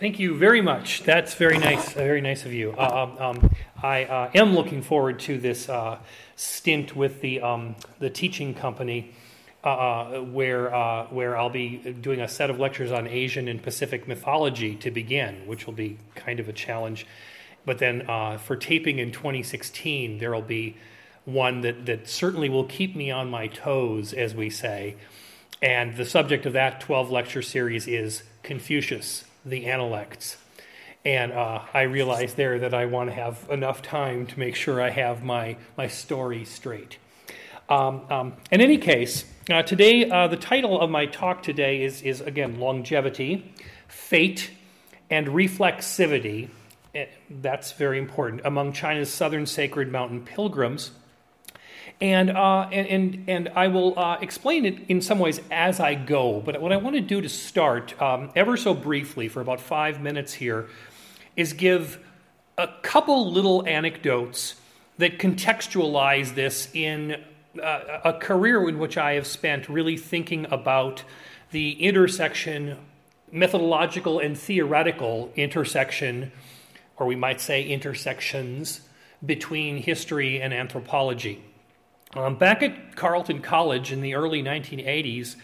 Thank you very much. That's very nice of you. I am looking forward to this stint with the teaching company, where I'll be doing a set of lectures on Asian and Pacific mythology to begin, which will be kind of a challenge. But then for taping in 2016, there will be one that certainly will keep me on my toes, as we say. And the subject of that 12-lecture series is Confucius, the Analects. And I realized there that I want to have enough time to make sure I have my story straight. In any case, today, the title of my talk today is again, Longevity, Fate, and Reflexivity. That's very important among China's southern sacred mountain pilgrims. And I will explain it in some ways as I go. But what I want to do to start, ever so briefly, for about 5 minutes here, is give a couple little anecdotes that contextualize this in a career in which I have spent really thinking about the intersection, methodological and theoretical intersection, or we might say intersections, between history and anthropology. Back at Carleton College in the early 1980s,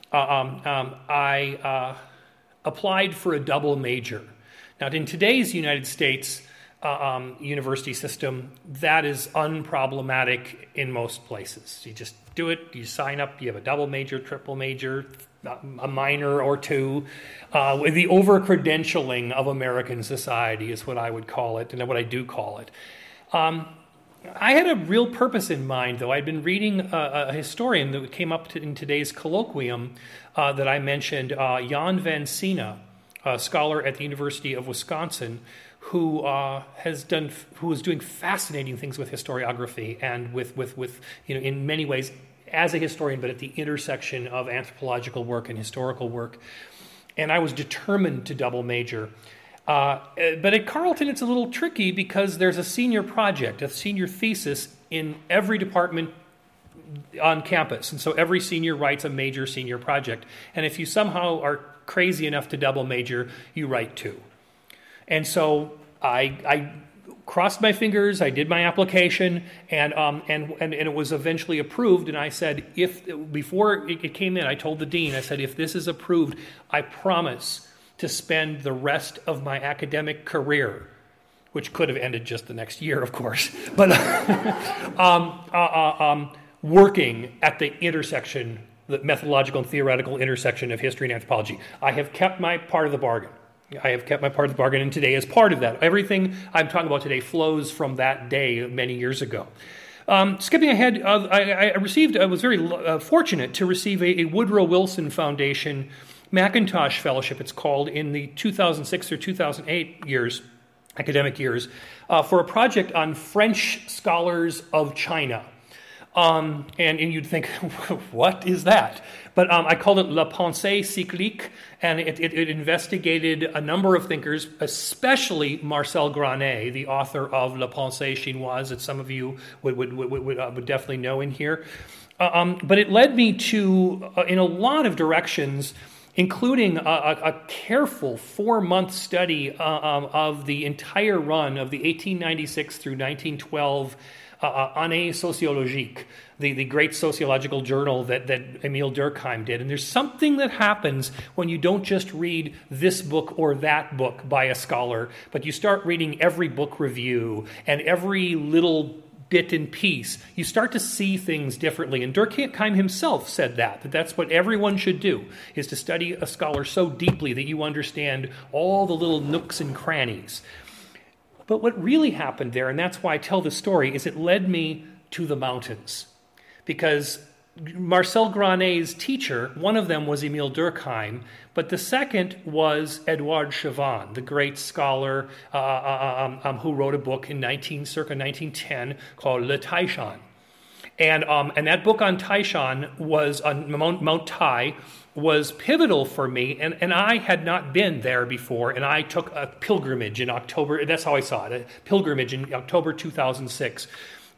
I applied for a double major. Now, in today's United States university system, that is unproblematic in most places. You just do it, you sign up, you have a double major, triple major, a minor or two. The over-credentialing of American society is what I would call it, and what I do call it. I had a real purpose in mind, though. I'd been reading a historian that came up in today's colloquium that I mentioned, Jan Van Sina, a scholar at the University of Wisconsin, who is doing fascinating things with historiography and with in many ways as a historian, but at the intersection of anthropological work and historical work. And I was determined to double major. But at Carleton, it's a little tricky because there's a senior project, a senior thesis in every department on campus. And so every senior writes a major senior project. And if you somehow are crazy enough to double major, you write two. And so I crossed my fingers, I did my application, and it was eventually approved. And I said, before it came in, I told the dean, I said, if this is approved, I promise to spend the rest of my academic career, which could have ended just the next year, of course, but working at the intersection, the methodological and theoretical intersection of history and anthropology. I have kept my part of the bargain. And today is part of that. Everything I'm talking about today flows from that day many years ago. Skipping ahead, I was very fortunate to receive a Woodrow Wilson Foundation Macintosh Fellowship, it's called, in the 2006 or 2008 academic years, for a project on French scholars of China. And you'd think, what is that? But I called it La Pensée Cyclique, and it investigated a number of thinkers, especially Marcel Granet, the author of La Pensée Chinoise, that some of you would definitely know in here. But it led me to, in a lot of directions, including a careful 4-month study of the entire run of the 1896 through 1912 Année Sociologique, the great sociological journal that Émile Durkheim did. And there's something that happens when you don't just read this book or that book by a scholar, but you start reading every book review and every little bit and piece. You start to see things differently. And Durkheim himself said that's what everyone should do, is to study a scholar so deeply that you understand all the little nooks and crannies. But what really happened there, and that's why I tell this story, is it led me to the mountains. Because Marcel Granet's teacher, one of them was Émile Durkheim, but the second was Édouard Chavannes, the great scholar who wrote a book in circa 1910 called Le Taishan. And that book on Taishan was on Mount Tai, was pivotal for me, and I had not been there before, and I took a pilgrimage in October. That's how I saw it, a pilgrimage in October 2006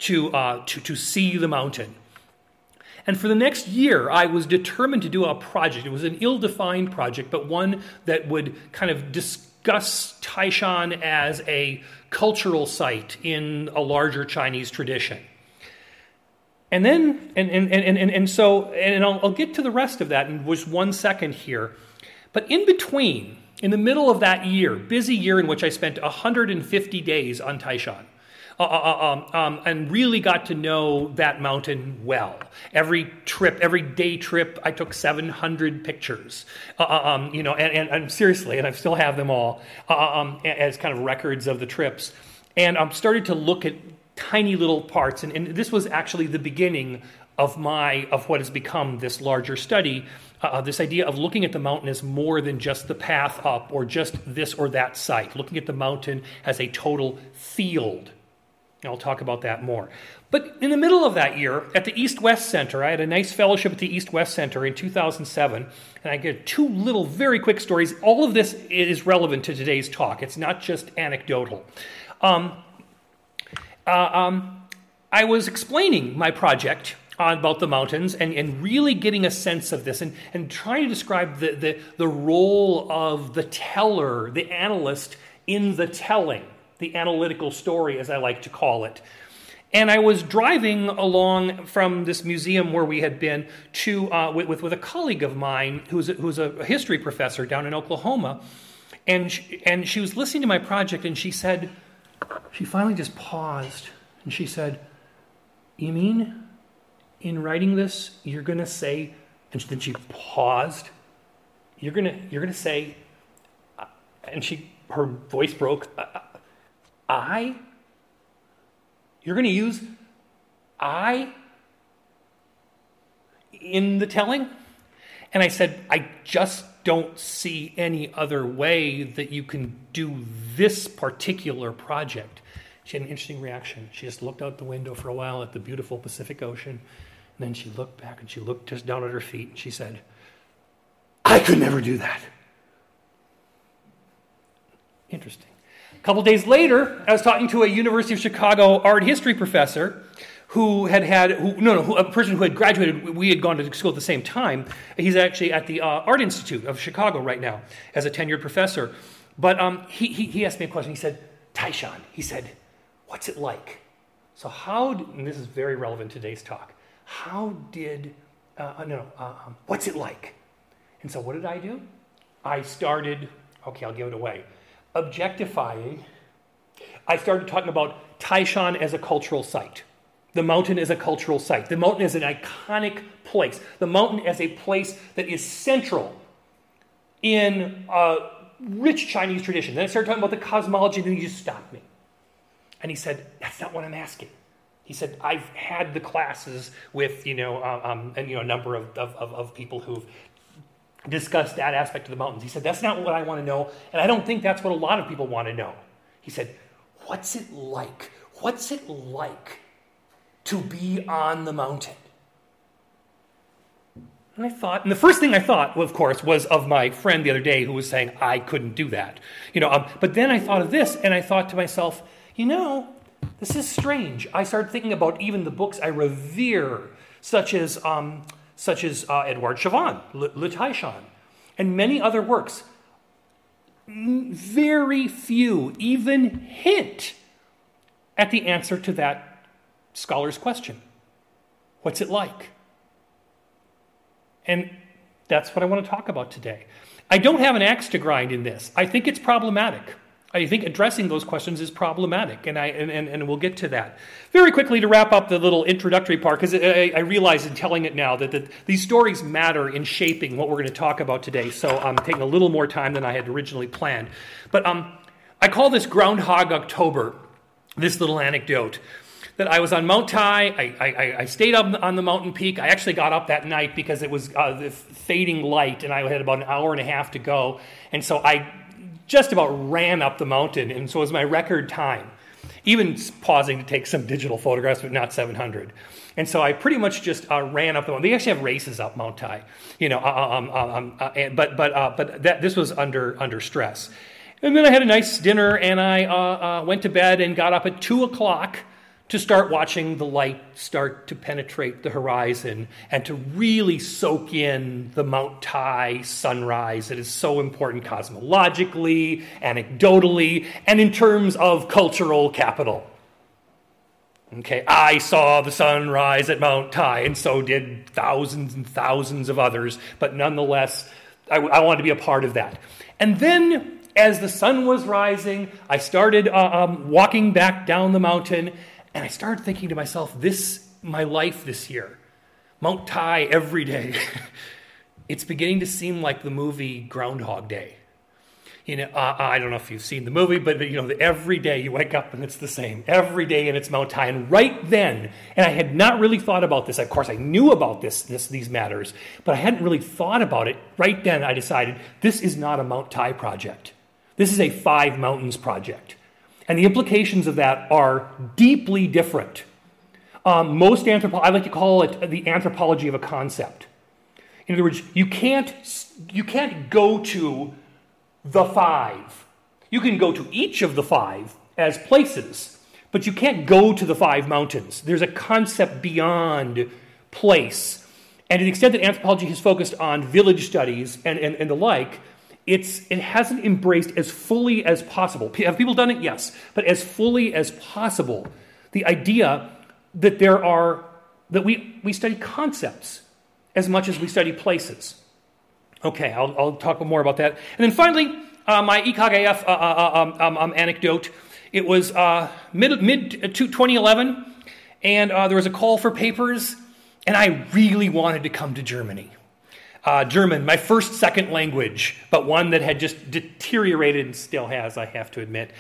to see the mountain. And for the next year, I was determined to do a project. It was an ill-defined project, but one that would kind of discuss Taishan as a cultural site in a larger Chinese tradition. And then, I'll get to the rest of that in just 1 second here. But in between, in the middle of that year, busy year in which I spent 150 days on Taishan, and really got to know that mountain well. Every day trip, I took 700 pictures, and seriously, and I still have them all as kind of records of the trips. And started to look at tiny little parts, and this was actually the beginning of what has become this larger study. This idea of looking at the mountain as more than just the path up or just this or that site, looking at the mountain as a total field. I'll talk about that more. But in the middle of that year, at the East-West Center, I had a nice fellowship at the East-West Center in 2007, and I get two little very quick stories. All of this is relevant to today's talk. It's not just anecdotal. I was explaining my project about the mountains and really getting a sense of this and trying to describe the role of the teller, the analyst in the telling, the analytical story, as I like to call it. And I was driving along from this museum where we had been to with a colleague of mine who's a history professor down in Oklahoma, and she was listening to my project, and she finally just paused, and she said, "You mean in writing this you're going to say?" And then she paused. You're gonna say, and her voice broke. I? You're going to use I in the telling? And I said, I just don't see any other way that you can do this particular project. She had an interesting reaction. She just looked out the window for a while at the beautiful Pacific Ocean, and then she looked back and she looked just down at her feet, and she said, I could never do that. Interesting. A couple days later, I was talking to a University of Chicago art history professor a person who had graduated. We had gone to school at the same time. He's actually at the Art Institute of Chicago right now as a tenured professor. But he asked me a question. He said, Taishan, he said, what's it like? So and this is very relevant to today's talk, what's it like? And so what did I do? I started, I'll give it away, objectifying. I started talking about Taishan as a cultural site. The mountain as a cultural site. The mountain as an iconic place. The mountain as a place that is central in a rich Chinese tradition. Then I started talking about the cosmology, and then he just stopped me. And he said, that's not what I'm asking. He said, I've had the classes with, a number of people who've discussed that aspect of the mountains. He said, that's not what I want to know, and I don't think that's what a lot of people want to know. He said, what's it like? What's it like to be on the mountain? And the first thing I thought, of course, was of my friend the other day who was saying I couldn't do that. But then I thought of this, and I thought to myself, this is strange. I started thinking about even the books I revere, such as Edouard Chavannes, Le Taishan, and many other works. Very few even hint at the answer to that scholar's question. What's it like? And that's what I want to talk about today. I don't have an axe to grind in this. I think it's problematic. I think addressing those questions is problematic, and we'll get to that. Very quickly to wrap up the little introductory part, because I realize in telling it now that these stories matter in shaping what we're going to talk about today, so I'm taking a little more time than I had originally planned. But I call this Groundhog October, this little anecdote, that I was on Mount Tai. I stayed up on the mountain peak. I actually got up that night because it was the fading light, and I had about an hour and a half to go, and so I just about ran up the mountain, and so it was my record time, even pausing to take some digital photographs, but not 700. And so I pretty much just ran up the mountain. They actually have races up Mount Tai, but this was under stress. And then I had a nice dinner, and I went to bed and got up at 2 o'clock to start watching the light start to penetrate the horizon and to really soak in the Mount Tai sunrise that is so important cosmologically, anecdotally, and in terms of cultural capital. Okay, I saw the sunrise at Mount Tai, and so did thousands and thousands of others, but nonetheless, I wanted to be a part of that. And then, as the sun was rising, I started walking back down the mountain, and I started thinking to myself, my life this year, Mount Tai every day, it's beginning to seem like the movie Groundhog Day. I don't know if you've seen the movie, but every day you wake up and it's the same. Every day and it's Mount Tai. And right then, and I had not really thought about this. Of course, I knew about these matters, but I hadn't really thought about it. Right then, I decided this is not a Mount Tai project. This is a Five Mountains project. And the implications of that are deeply different. I like to call it the anthropology of a concept. In other words, you can't go to the five. You can go to each of the five as places, but you can't go to the five mountains. There's a concept beyond place. And to the extent that anthropology has focused on village studies and the like, it hasn't embraced as fully as possible. Have people done it? Yes. But as fully as possible, the idea that we study concepts as much as we study places. Okay, I'll talk more about that. And then finally, my ECOG-AF anecdote. It was mid-2011, and there was a call for papers, and I really wanted to come to Germany. German, my second language, but one that had just deteriorated and still has, I have to admit,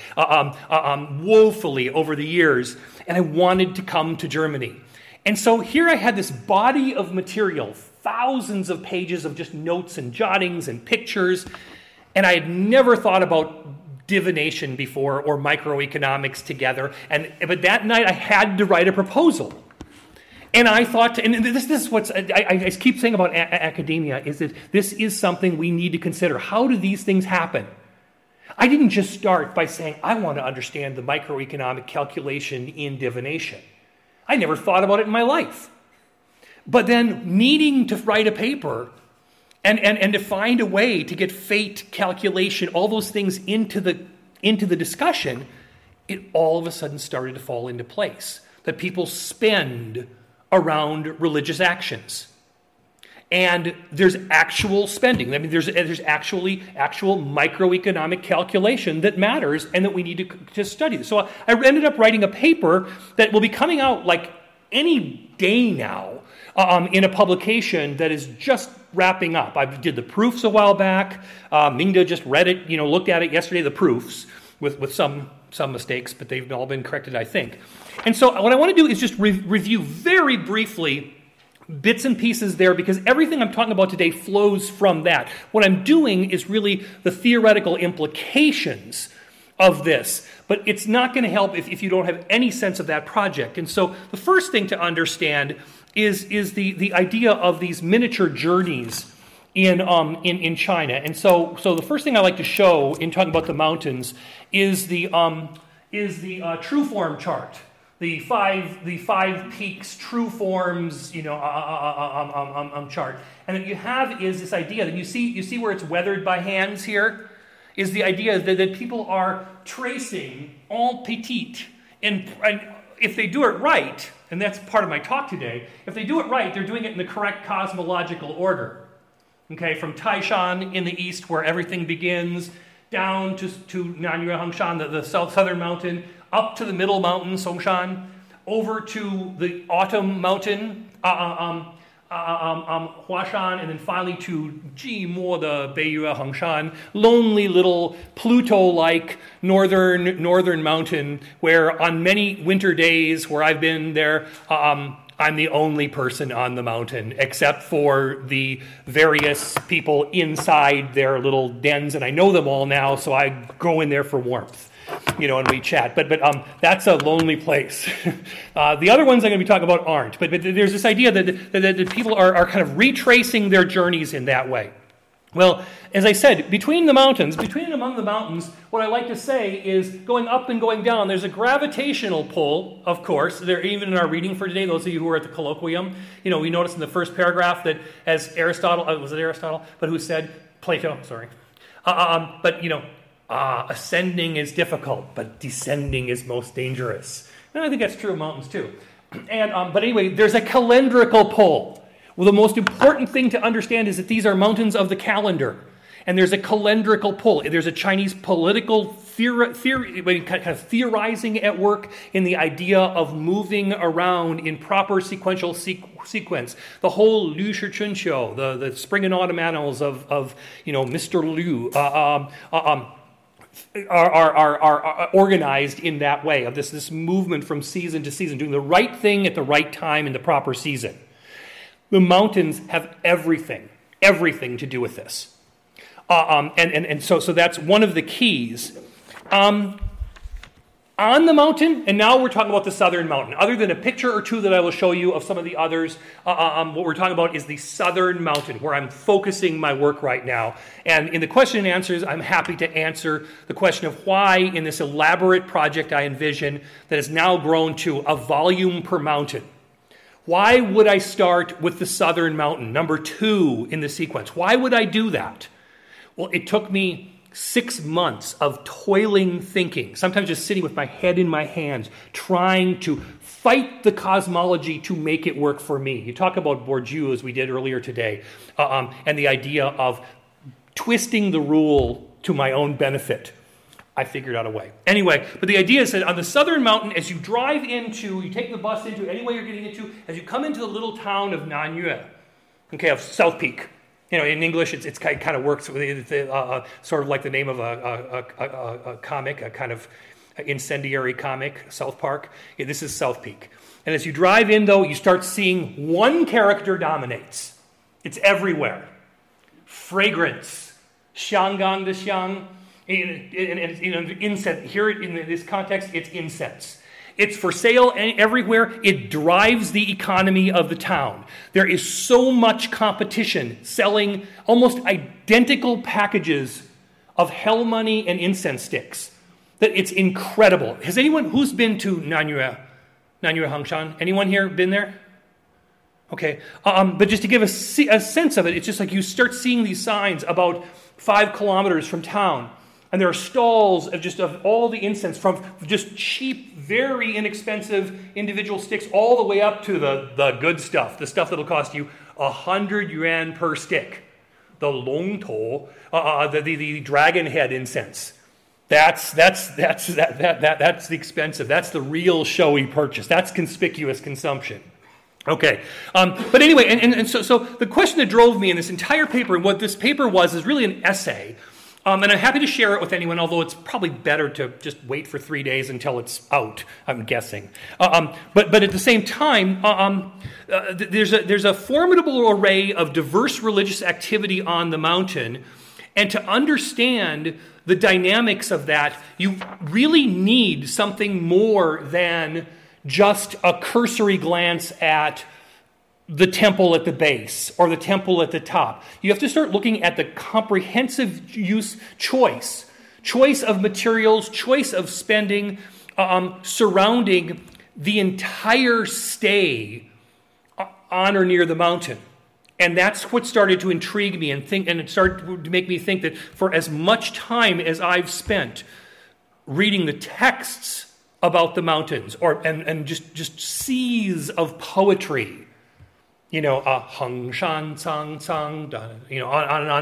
woefully over the years, and I wanted to come to Germany. And so here I had this body of material, thousands of pages of just notes and jottings and pictures, and I had never thought about divination before or microeconomics together. But that night I had to write a proposal. And I thought, and this is what I keep saying about academia, is that this is something we need to consider. How do these things happen? I didn't just start by saying, I want to understand the microeconomic calculation in divination. I never thought about it in my life. But then needing to write a paper and to find a way to get fate, calculation, all those things into the discussion, it all of a sudden started to fall into place. That people spend around religious actions. And there's actual spending. I mean, there's actual microeconomic calculation that matters and that we need to study. So I ended up writing a paper that will be coming out like any day now in a publication that is just wrapping up. I did the proofs a while back. Mingda just read it, looked at it yesterday, the proofs, with some mistakes, but they've all been corrected, I think. And so what I want to do is just review very briefly bits and pieces there, because everything I'm talking about today flows from that. What I'm doing is really the theoretical implications of this, but it's not going to help if you don't have any sense of that project. And so the first thing to understand is the idea of these miniature journeys in China. And so the first thing I like to show in talking about the mountains is the true form chart. The five peaks, true forms, chart. And what you have is this idea that you see where it's weathered by hands here, is the idea that people are tracing en petit. And if they do it right, and that's part of my talk today, if they do it right, they're doing it in the correct cosmological order. Okay, from Taishan in the east, where everything begins, down to Nanyue Hongshan, the southern mountain, up to the middle mountain, Songshan, over to the autumn mountain, Huashan, and then finally to Jimo, the Beiyue Hongshan, lonely little Pluto-like northern mountain, where on many winter days where I've been there, I'm the only person on the mountain, except for the various people inside their little dens, and I know them all now, so I go in there for warmth. And we chat. But that's a lonely place. The other ones I'm going to be talking about aren't. But there's this idea that people are kind of retracing their journeys in that way. Well, as I said, between and among the mountains, what I like to say is going up and going down. There's a gravitational pull, of course. There, even in our reading for today, those of you who were at the colloquium, we noticed in the first paragraph that as Aristotle, was it Aristotle? But who said, Plato, sorry. Ascending is difficult, but descending is most dangerous. And I think that's true of mountains too. But anyway, there's a calendrical pull. Well, the most important thing to understand is that these are mountains of the calendar. And there's a calendrical pull. There's a Chinese political theory, kind of theorizing at work in the idea of moving around in proper sequential sequence. The whole Liu Shichun show, the spring and autumn annals of Mr. Liu, are organized in that way, of this movement from season to season, doing the right thing at the right time in the proper season. The mountains have everything to do with this. So that's one of the keys. On the mountain, and now we're talking about the southern mountain. Other than a picture or two that I will show you of some of the others, what we're talking about is the southern mountain, where I'm focusing my work right now. And in the question and answers, I'm happy to answer the question of why, in this elaborate project I envision that has now grown to a volume per mountain, why would I start with the southern mountain, number 2 in the sequence? Why would I do that? Well, it took me 6 months of toiling thinking, sometimes just sitting with my head in my hands, trying to fight the cosmology to make it work for me. You talk about Bourdieu, as we did earlier today, and the idea of twisting the rule to my own benefit. I figured out a way. Anyway, but the idea is that on the southern mountain, as you you take the bus into, any way you're getting into, as you come into the little town of Nanyue, of South Peak. In English, it kind of works with sort of like the name of a comic, a kind of incendiary comic, South Park. Yeah, this is South Peak. And as you drive in, though, you start seeing one character dominates. It's everywhere. Fragrance. Xianggang de Xiang. And incense. Here in this context, it's incense. It's for sale everywhere. It drives the economy of the town. There is so much competition selling almost identical packages of hell money and incense sticks that it's incredible. Has anyone who's been to Nanyue Hangshan? Anyone here been there? Okay. But just to give a sense of it, it's just like you start seeing these signs about 5 kilometers from town. And there are stalls of all the incense, from just cheap, very inexpensive individual sticks all the way up to the good stuff, the stuff that'll cost you 100 yuan per stick. The long to, the dragon head incense. That's the expensive. That's the real showy purchase. That's conspicuous consumption. Okay, but anyway, and so the question that drove me in this entire paper, and what this paper was, is really an essay. And I'm happy to share it with anyone, although it's probably better to just wait for 3 days until it's out, I'm guessing. But at the same time, there's a formidable array of diverse religious activity on the mountain, and to understand the dynamics of that, you really need something more than just a cursory glance at the temple at the base or the temple at the top. You have to start looking at the comprehensive choice of materials, choice of spending surrounding the entire stay on or near the mountain. And that's what started to intrigue me and it started to make me think that for as much time as I've spent reading the texts about the mountains and just seas of poetry, Heng Shan Cang Cang, on and on.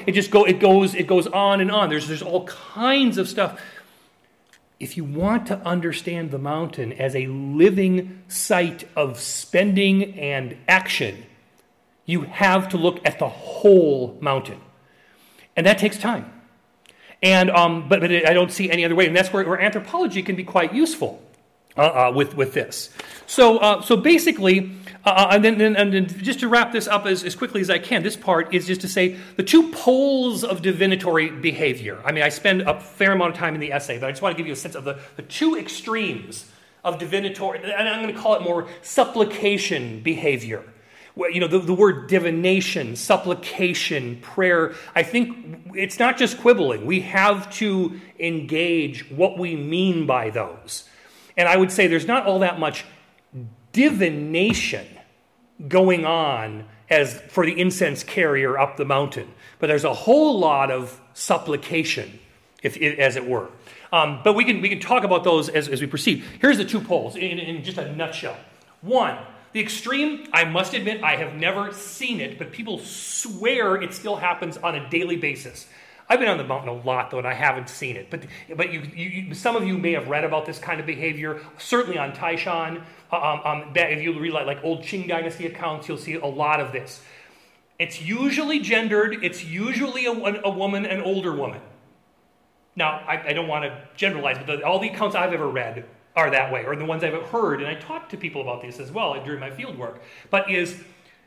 It goes on and on. There's all kinds of stuff. If you want to understand the mountain as a living site of spending and action, you have to look at the whole mountain, and that takes time. And but I don't see any other way, and that's where anthropology can be quite useful with this. So basically. And then just to wrap this up as quickly as I can, this part is just to say the 2 poles of divinatory behavior. I mean, I spend a fair amount of time in the essay, but I just want to give you a sense of the 2 extremes of divinatory, and I'm going to call it more supplication behavior, The word divination, supplication, prayer, I think it's not just quibbling. We have to engage what we mean by those. And I would say there's not all that much divination going on as for the incense carrier up the mountain. But there's a whole lot of supplication, as it were. But we can talk about those as we proceed. Here's the two poles in just a nutshell. One, the extreme, I must admit, I have never seen it, but people swear it still happens on a daily basis. I've been on the mountain a lot, though, and I haven't seen it. But some of you may have read about this kind of behavior, certainly on Taishan. If you read like old Qing Dynasty accounts, you'll see a lot of this. It's usually gendered. It's usually a woman, an older woman. Now, I don't want to generalize, but all the accounts I've ever read are that way, or the ones I've heard, and I talked to people about this as well during my field work, but is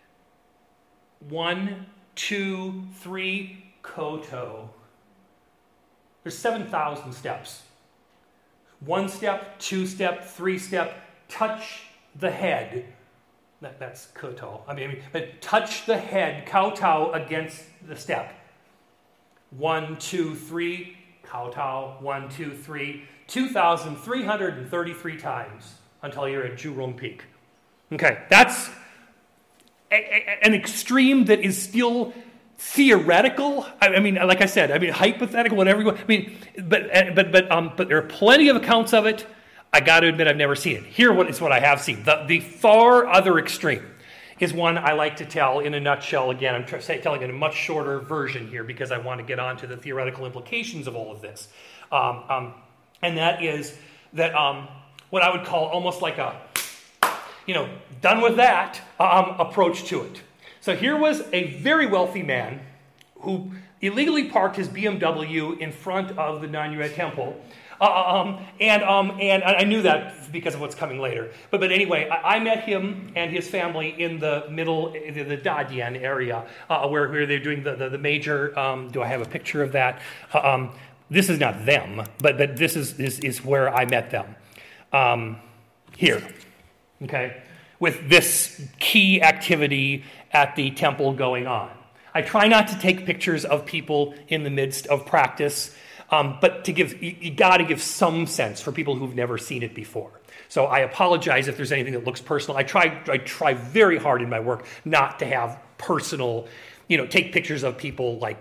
1, 2, 3, koto. There's 7,000 steps. 1 step, 2 step, 3 step, touch the head. That's koto. But touch the head, kowtow against the step. 1, 2, 3, kowtow, 1, 2, 3, 2,333 times until you're at Jurong Peak. Okay, that's an extreme that is still theoretical. Like I said, hypothetical, whatever you want. But there are plenty of accounts of it. I got to admit, I've never seen it. Here is what I have seen. The far other extreme is one I like to tell in a nutshell. Again, I'm telling in a much shorter version here because I want to get on to the theoretical implications of all of this. And that is that what I would call almost like a, done with that approach to it. So here was a very wealthy man who illegally parked his BMW in front of the Nanyue Temple. And I knew that because of what's coming later. But anyway, I met him and his family in the middle, the Dadian area, where they're doing the major. Do I have a picture of that? This is not them, but this is where I met them. Here, okay, with this key activity at the temple going on. I try not to take pictures of people in the midst of practice, but you got to give some sense for people who've never seen it before. So I apologize if there's anything that looks personal. I try very hard in my work not to have personal, take pictures of people like,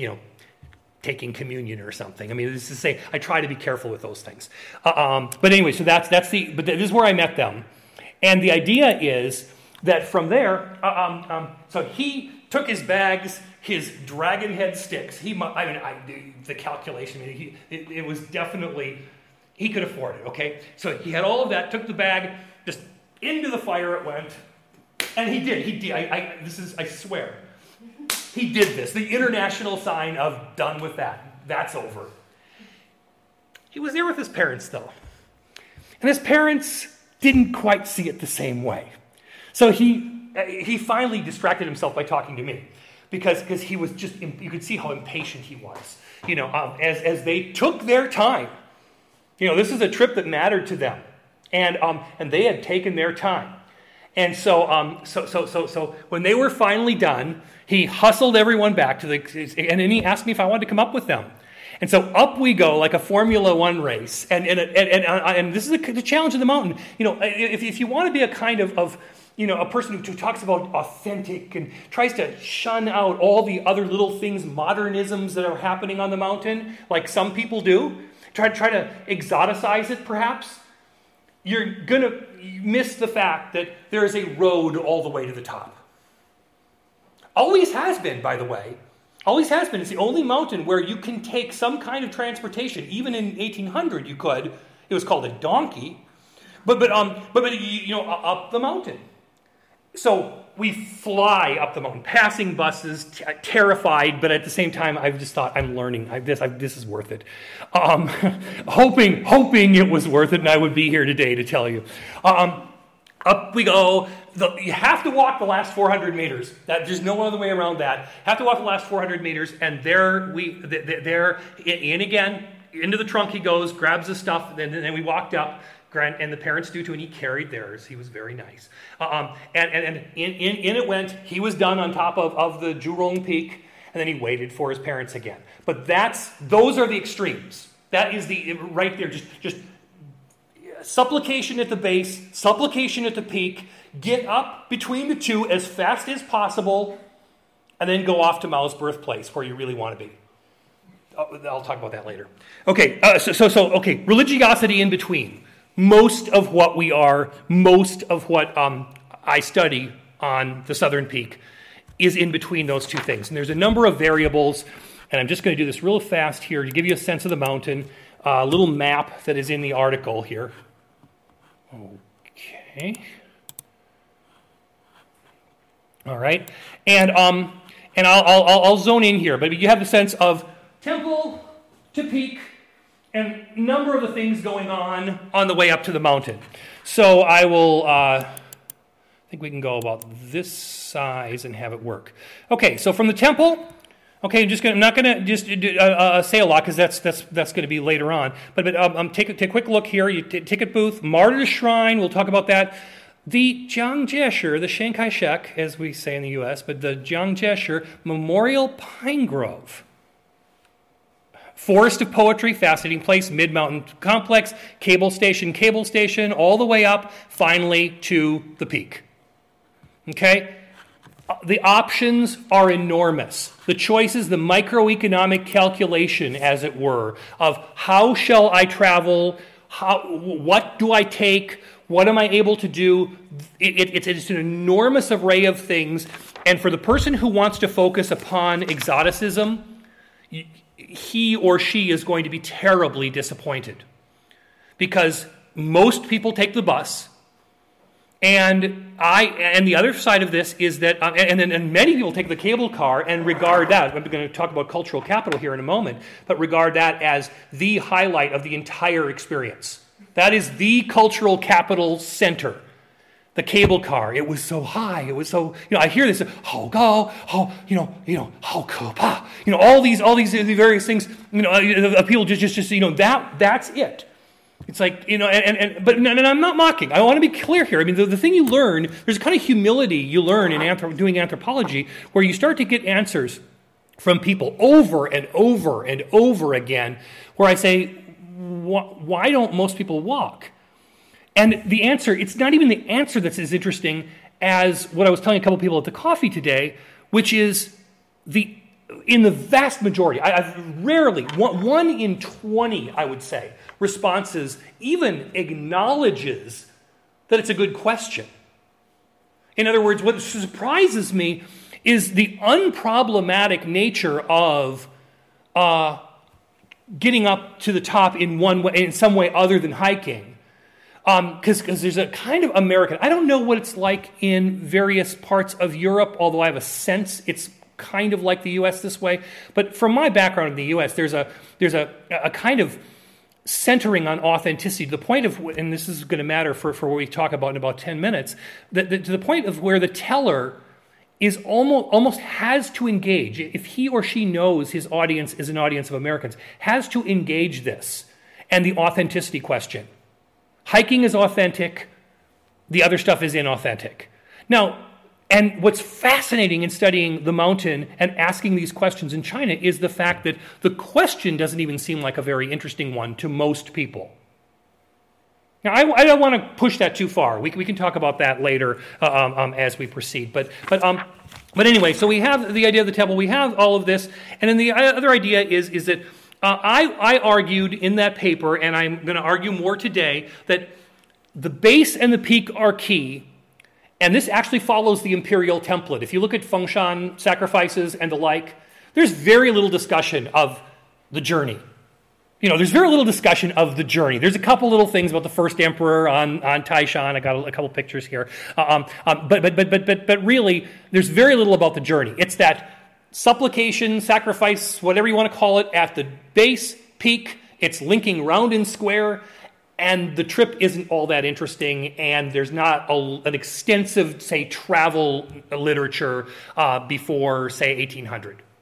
taking communion or something. This is to say, I try to be careful with those things. But anyway, so but this is where I met them. And the idea is that from there, so he took his bags, his dragon head sticks. The calculation, it was definitely, he could afford it, okay? So he had all of that, took the bag, just into the fire it went, and he did. I swear. He did this, the international sign of done with that. That's over. He was there with his parents, though. And his parents didn't quite see it the same way. So he finally distracted himself by talking to me because he was just, you could see how impatient he was. As they took their time. This is a trip that mattered to them. And they had taken their time. And so when they were finally done, he hustled everyone back and then he asked me if I wanted to come up with them. And so up we go like a Formula One race. And this is the challenge of the mountain. If you want to be a kind of a person who talks about authentic and tries to shun out all the other little things, modernisms that are happening on the mountain, like some people do, try to exoticize it perhaps, you're going to miss the fact that there is a road all the way to the top. Always has been, by the way. Always has been. It's the only mountain where you can take some kind of transportation. Even in 1800 you could. It was called a donkey. But up the mountain. So we fly up the mountain, passing buses, terrified, but at the same time, I've just thought, I'm learning. This is worth it. Hoping it was worth it, and I would be here today to tell you. Up we go. You have to walk the last 400 meters. There's no other way around that. Have to walk the last 400 meters, and there in again, into the trunk he goes, grabs the stuff, and then we walked up, and the parents do too, and he carried theirs. He was very nice. And in it went, he was done on top of the Jurong Peak, and then he waited for his parents again. But those are the extremes. That is right there, just supplication at the base, supplication at the peak, get up between the two as fast as possible, and then go off to Mao's birthplace where you really want to be. I'll talk about that later. Okay, okay, religiosity in between. Most of what I study on the Southern Peak is in between those two things. And there's a number of variables, and I'm just going to do this real fast here to give you a sense of the mountain. A little map that is in the article here. Okay. All right, and I'll zone in here, but you have the sense of temple to peak and a number of the things going on the way up to the mountain. So I will, I think we can go about this size and have it work. Okay, so from the temple, okay, I'm not going to just say a lot because that's going to be later on. But take a quick look here. Ticket booth, Martyrs Shrine. We'll talk about that. The Jiang Jieshi, the Chiang Kai-shek, as we say in the U.S., but the Jiang Jieshi Memorial Pine Grove. Forest of Poetry, fascinating place, Mid-Mountain Complex, cable station, all the way up, finally to the peak. Okay? The options are enormous. The choices, the microeconomic calculation, as it were, of how shall I travel, what do I take, what am I able to do? It's an enormous array of things. And for the person who wants to focus upon exoticism, he or she is going to be terribly disappointed. Because most people take the bus. And the other side of this is that, and many people take the cable car and regard that, I'm going to talk about cultural capital here in a moment, but regard that as the highlight of the entire experience. That is the cultural capital center. The cable car. It was so high. It was so, I hear this, how go, how kupa, all these various things, people just that's it. It's like, but I'm not mocking. I want to be clear here. I mean, the thing you learn, there's a kind of humility you learn in doing anthropology where you start to get answers from people over and over and over again where I say, why don't most people walk? And the answer, it's not even the answer that's as interesting as what I was telling a couple people at the coffee today, which is in the vast majority, I've rarely, 1 in 20, I would say, responses even acknowledges that it's a good question. In other words, what surprises me is the unproblematic nature of getting up to the top in some way other than hiking. Because there's a kind of American, I don't know what it's like in various parts of Europe, although I have a sense it's kind of like the U.S. this way. But from my background in the U.S., there's a kind of centering on authenticity to the point of, and this is going to matter for what we talk about in about 10 minutes, to the point of where the teller is almost has to engage, if he or she knows his audience is an audience of Americans, has to engage this and the authenticity question. Hiking is authentic, the other stuff is inauthentic. Now, and what's fascinating in studying the mountain and asking these questions in China is the fact that the question doesn't even seem like a very interesting one to most people. Now, I don't want to push that too far. We can talk about that later as we proceed. But anyway, so we have the idea of the temple. We have all of this. And then the other idea is that I argued in that paper, and I'm going to argue more today, that the base and the peak are key. And this actually follows the imperial template. If you look at Fengshan sacrifices and the like, there's very little discussion of the journey. There's very little discussion of the journey. There's a couple little things about the first emperor on Taishan. I got a couple pictures here. But really, there's very little about the journey. It's that supplication, sacrifice, whatever you want to call it, at the base, peak. It's linking round and square. And the trip isn't all that interesting, and there's not an extensive, say, travel literature before, say, 1800.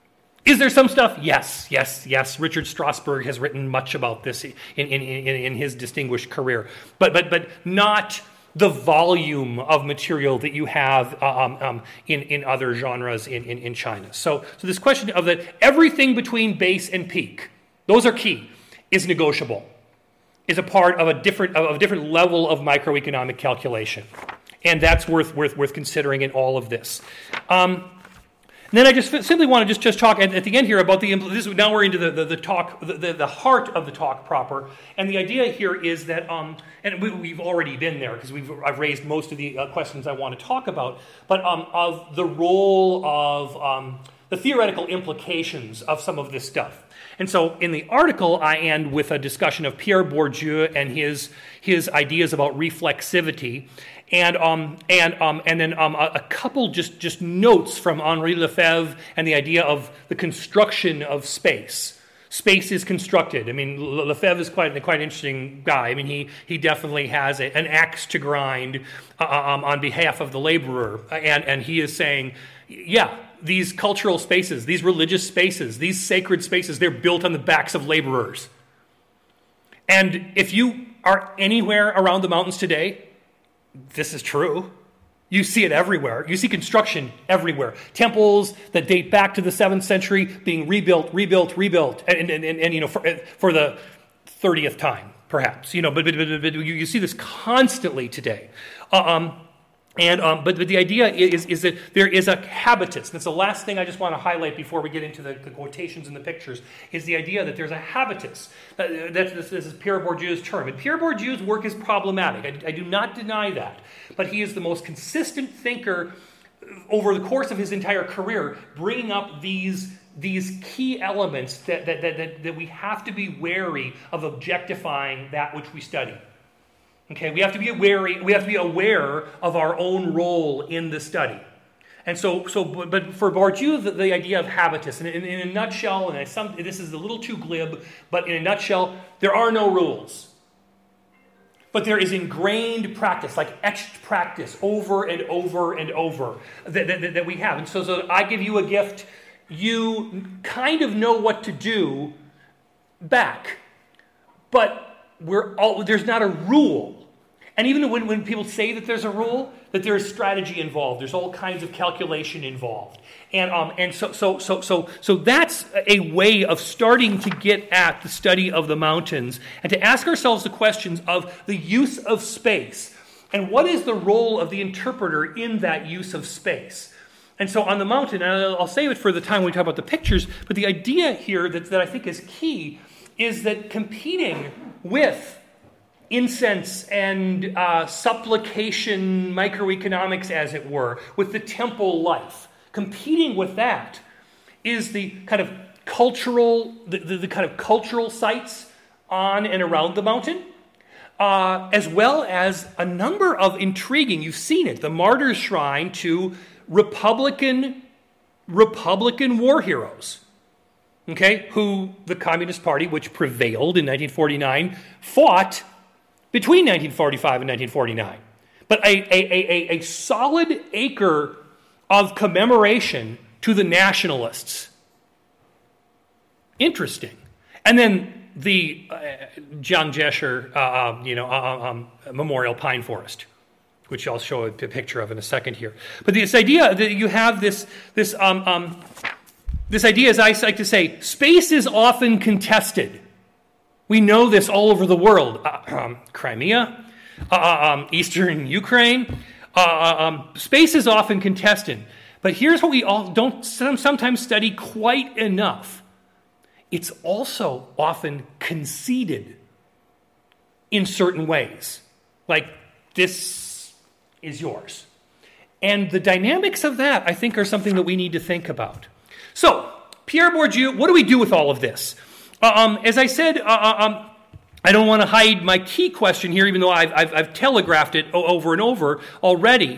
Is there some stuff? Yes. Richard Strasberg has written much about this in his distinguished career, but not the volume of material that you have in other genres in China. So this question of that everything between base and peak, those are key, is negotiable, is a part of a different level of microeconomic calculation, and that's worth considering in all of this. And then I just simply want to just talk at the end here about now we're into the talk, the heart of the talk proper, and the idea here is that, and we've already been there because I've raised most of the questions I want to talk about, but of the role of the theoretical implications of some of this stuff. And so in the article, I end with a discussion of Pierre Bourdieu and his ideas about reflexivity, and then a couple just notes from Henri Lefebvre and the idea of the construction of space. Space is constructed. I mean, Lefebvre is quite an interesting guy. I mean, he definitely has an axe to grind on behalf of the laborer, and he is saying, yeah, these cultural spaces, these religious spaces, these sacred spaces, they're built on the backs of laborers. And if you are anywhere around the mountains today, this is true. You see it everywhere. You see construction everywhere. Temples that date back to the 7th century being rebuilt, and for the 30th time, perhaps. But you see this constantly today. But the idea is that there is a habitus. That's the last thing I just want to highlight before we get into the quotations and the pictures, is the idea that there's a habitus. This is Pierre Bourdieu's term. And Pierre Bourdieu's work is problematic. I do not deny that. But he is the most consistent thinker over the course of his entire career, bringing up these key elements that we have to be wary of objectifying that which we study. Okay, we have to be aware of our own role in the study. And but for Bourdieu, the idea of habitus, and in a nutshell, this is a little too glib, but in a nutshell, there are no rules. But there is ingrained practice, like etched practice, over and over and over, that we have. And so I give you a gift, you kind of know what to do back. But there's not a rule. And even when people say that there's a rule, that there's strategy involved, there's all kinds of calculation involved, and so that's a way of starting to get at the study of the mountains and to ask ourselves the questions of the use of space and what is the role of the interpreter in that use of space. And so on the mountain, and I'll save it for the time when we talk about the pictures, but the idea here that I think is key is that competing with incense and supplication microeconomics, as it were, with the temple life, competing with that is the kind of cultural, the kind of cultural sites on and around the mountain, as well as a number of intriguing, you've seen it, the martyrs' shrine to Republican war heroes. Okay, who the Communist Party, which prevailed in 1949, fought between 1945 and 1949. But a solid acre of commemoration to the nationalists. Interesting. And then the Jiang Zeshi Memorial Pine Forest, which I'll show a picture of in a second here. But this idea that you have this idea, as I like to say, space is often contested. We know this all over the world. Crimea, Eastern Ukraine. Space is often contested. But here's what we all don't sometimes study quite enough. It's also often conceded in certain ways. Like, this is yours. And the dynamics of that, I think, are something that we need to think about. So, Pierre Bourdieu, what do we do with all of this? As I said, I don't want to hide my key question here, even though I've telegraphed it over and over already.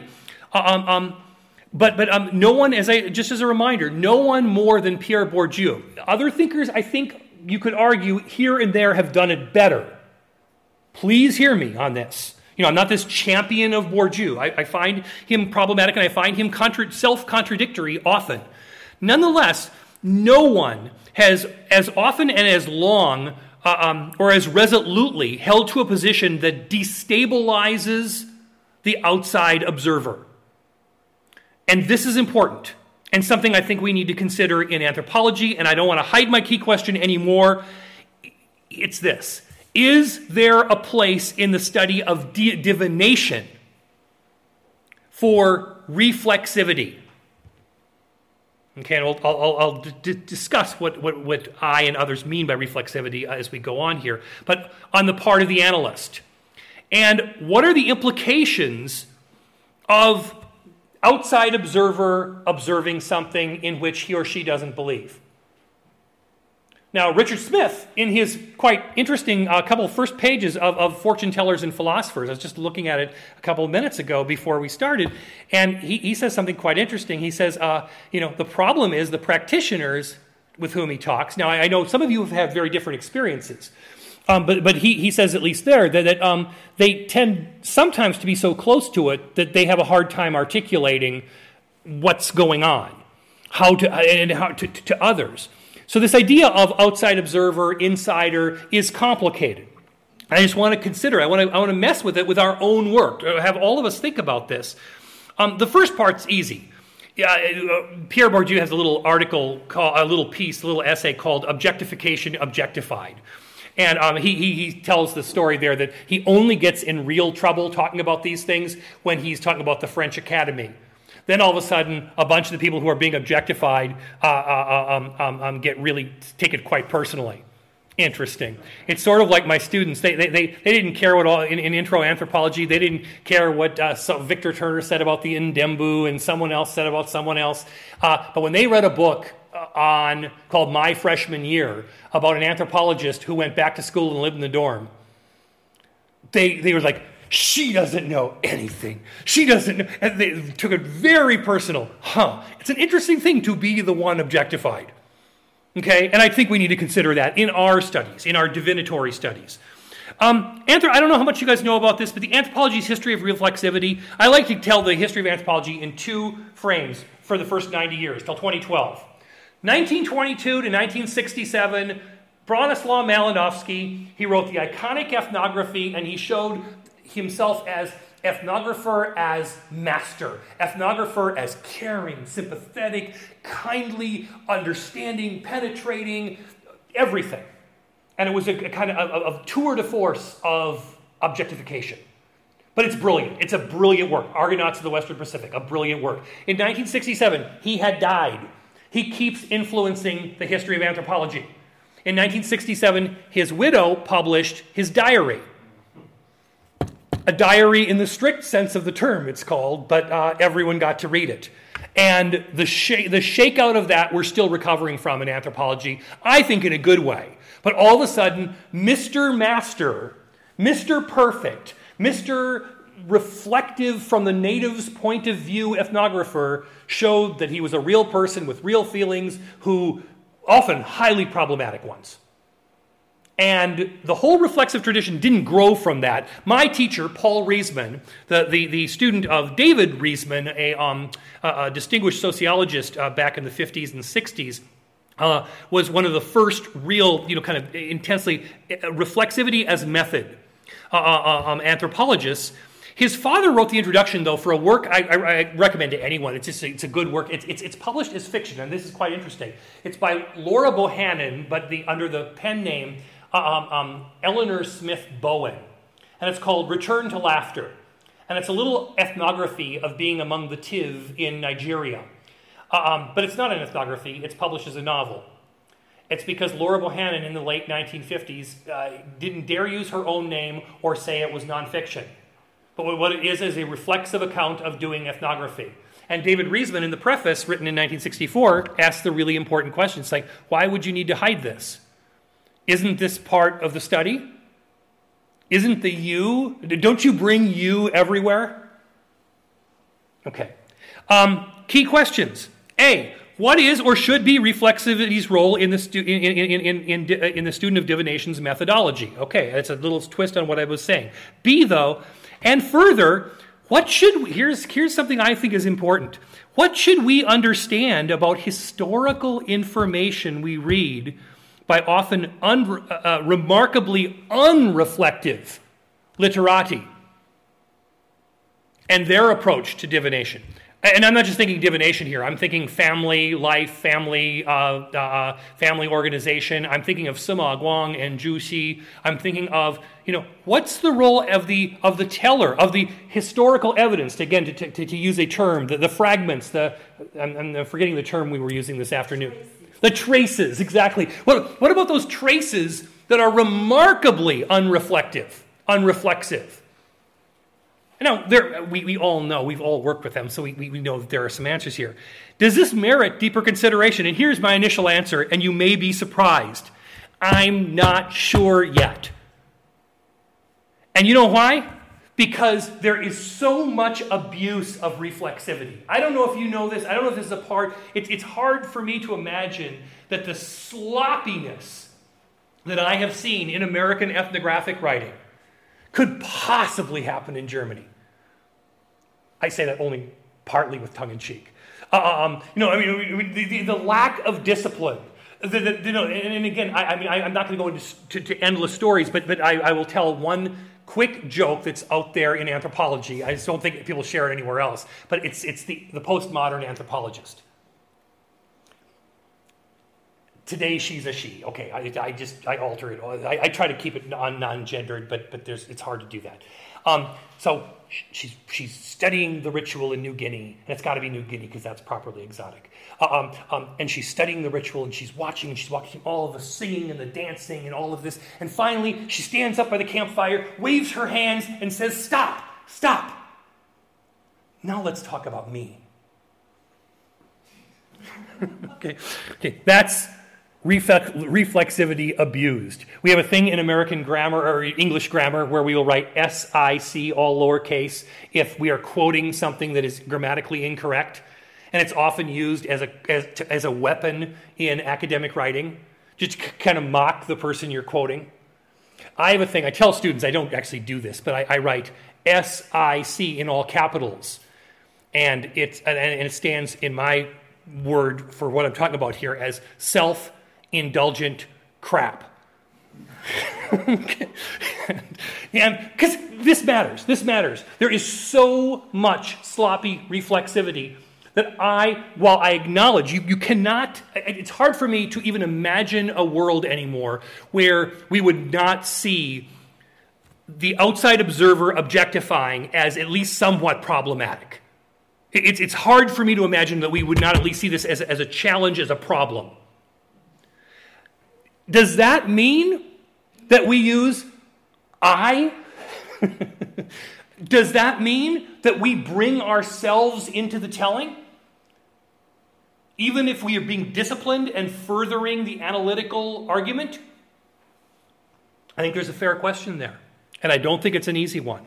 But no one, just as a reminder, no one more than Pierre Bourdieu. Other thinkers, I think you could argue, here and there have done it better. Please hear me on this. I'm not this champion of Bourdieu. I find him problematic, and I find him self-contradictory often. Nonetheless, no one has as often and as long or as resolutely held to a position that destabilizes the outside observer. And this is important, and something I think we need to consider in anthropology, and I don't want to hide my key question anymore. It's this. Is there a place in the study of divination for reflexivity? Okay, and I'll discuss what I and others mean by reflexivity as we go on here, but on the part of the analyst. And what are the implications of outside observer observing something in which he or she doesn't believe? Now, Richard Smith, in his quite interesting couple of first pages of Fortune Tellers and Philosophers, I was just looking at it a couple of minutes ago before we started, and he says something quite interesting. He says, the problem is the practitioners with whom he talks. Now, I know some of you have had very different experiences, but he says at least there that they tend sometimes to be so close to it that they have a hard time articulating what's going on, how to others. So this idea of outside observer, insider, is complicated. I just want to consider, I want to mess with it with our own work, have all of us think about this. The first part's easy. Pierre Bourdieu has a little article, a little essay called Objectification Objectified. And he tells the story there that he only gets in real trouble talking about these things when he's talking about the French Academy. Then all of a sudden, a bunch of the people who are being objectified take it quite personally. Interesting. It's sort of like my students. They didn't care what in intro anthropology. They didn't care what Victor Turner said about the Ndembu and someone else said about someone else. But when they read a book called My Freshman Year about an anthropologist who went back to school and lived in the dorm, they were like, she doesn't know anything. She doesn't know. And they took it very personal. It's an interesting thing to be the one objectified. Okay? And I think we need to consider that in our studies, in our divinatory studies. I don't know how much you guys know about this, but the Anthropology's History of Reflexivity, I like to tell the history of anthropology in two frames for the first 90 years, till 2012. 1922 to 1967, Bronislaw Malinowski, he wrote the iconic ethnography, and he showed himself as ethnographer as master, ethnographer as caring, sympathetic, kindly, understanding, penetrating, everything. And it was a kind of tour de force of objectification. But it's brilliant. It's a brilliant work. Argonauts of the Western Pacific, a brilliant work. In 1967, he had died. He keeps influencing the history of anthropology. In 1967, his widow published his diary. A diary in the strict sense of the term, it's called, but everyone got to read it. And the shakeout of that we're still recovering from in anthropology, I think in a good way. But all of a sudden, Mr. Master, Mr. Perfect, Mr. Reflective from the native's point of view ethnographer showed that he was a real person with real feelings, who often highly problematic ones. And the whole reflexive tradition didn't grow from that. My teacher, Paul Riesman, the student of David Riesman, a distinguished sociologist back in the 50s and 60s, was one of the first real, kind of intensely reflexivity as method anthropologists. His father wrote the introduction, though, for a work I recommend to anyone. It's a good work. It's published as fiction, and this is quite interesting. It's by Laura Bohannon, but under the pen name Eleanor Smith Bowen, and it's called Return to Laughter, and it's a little ethnography of being among the Tiv in Nigeria, but it's not an ethnography. It's published as a novel. It's because Laura Bohannon in the late 1950s didn't dare use her own name or say it was nonfiction, but what it is a reflexive account of doing ethnography. And David Riesman, in the preface written in 1964, asked the really important question. It's like, why would you need to hide this? Isn't this part of the study? Isn't the you? Don't you bring you everywhere? Okay. Key questions. A, what is or should be reflexivity's role in the student of divination's methodology? Okay, that's a little twist on what I was saying. B, though, and further, here's something I think is important. What should we understand about historical information we read by often remarkably unreflective literati and their approach to divination? And I'm not just thinking divination here. I'm thinking family life, family organization. I'm thinking of Sima Guang and Zhu Xi. I'm thinking of, what's the role of the teller, of the historical evidence? Again, to use a term, the fragments. I'm forgetting the term we were using this afternoon. The traces, exactly. What about those traces that are remarkably unreflective, unreflexive? Now, we all know, we've all worked with them, so we know that there are some answers here. Does this merit deeper consideration? And here's my initial answer, and you may be surprised. I'm not sure yet. And you know why? Because there is so much abuse of reflexivity. I don't know if you know this. I don't know if this is a part. It's hard for me to imagine that the sloppiness that I have seen in American ethnographic writing could possibly happen in Germany. I say that only partly with tongue-in-cheek. The lack of discipline. And again, I'm not going to go into endless stories, but I will tell one quick joke that's out there in anthropology. I just don't think people share it anywhere else. But it's the postmodern anthropologist. Today she's a she. Okay, I alter it. I try to keep it non-gendered, but it's hard to do that. So she's studying the ritual in New Guinea, and it's got to be New Guinea because that's properly exotic. And she's studying the ritual, and she's watching all of the singing and the dancing and all of this. And finally, she stands up by the campfire, waves her hands, and says, "Stop, stop. Now let's talk about me." Okay, that's reflexivity abused. We have a thing in American grammar or English grammar where we will write SIC, all lowercase, if we are quoting something that is grammatically incorrect. And it's often used as a weapon in academic writing, just to kind of mock the person you're quoting. I have a thing, I tell students, I don't actually do this, but I write SIC in all capitals. And it stands in my word for what I'm talking about here as self-indulgent crap. And because this matters. There is so much sloppy reflexivity that while I acknowledge you cannot, it's hard for me to even imagine a world anymore where we would not see the outside observer objectifying as at least somewhat problematic. It's hard for me to imagine that we would not at least see this as a challenge, as a problem. Does that mean that we use I? Does that mean that we bring ourselves into the telling? Even if we are being disciplined and furthering the analytical argument? I think there's a fair question there. And I don't think it's an easy one.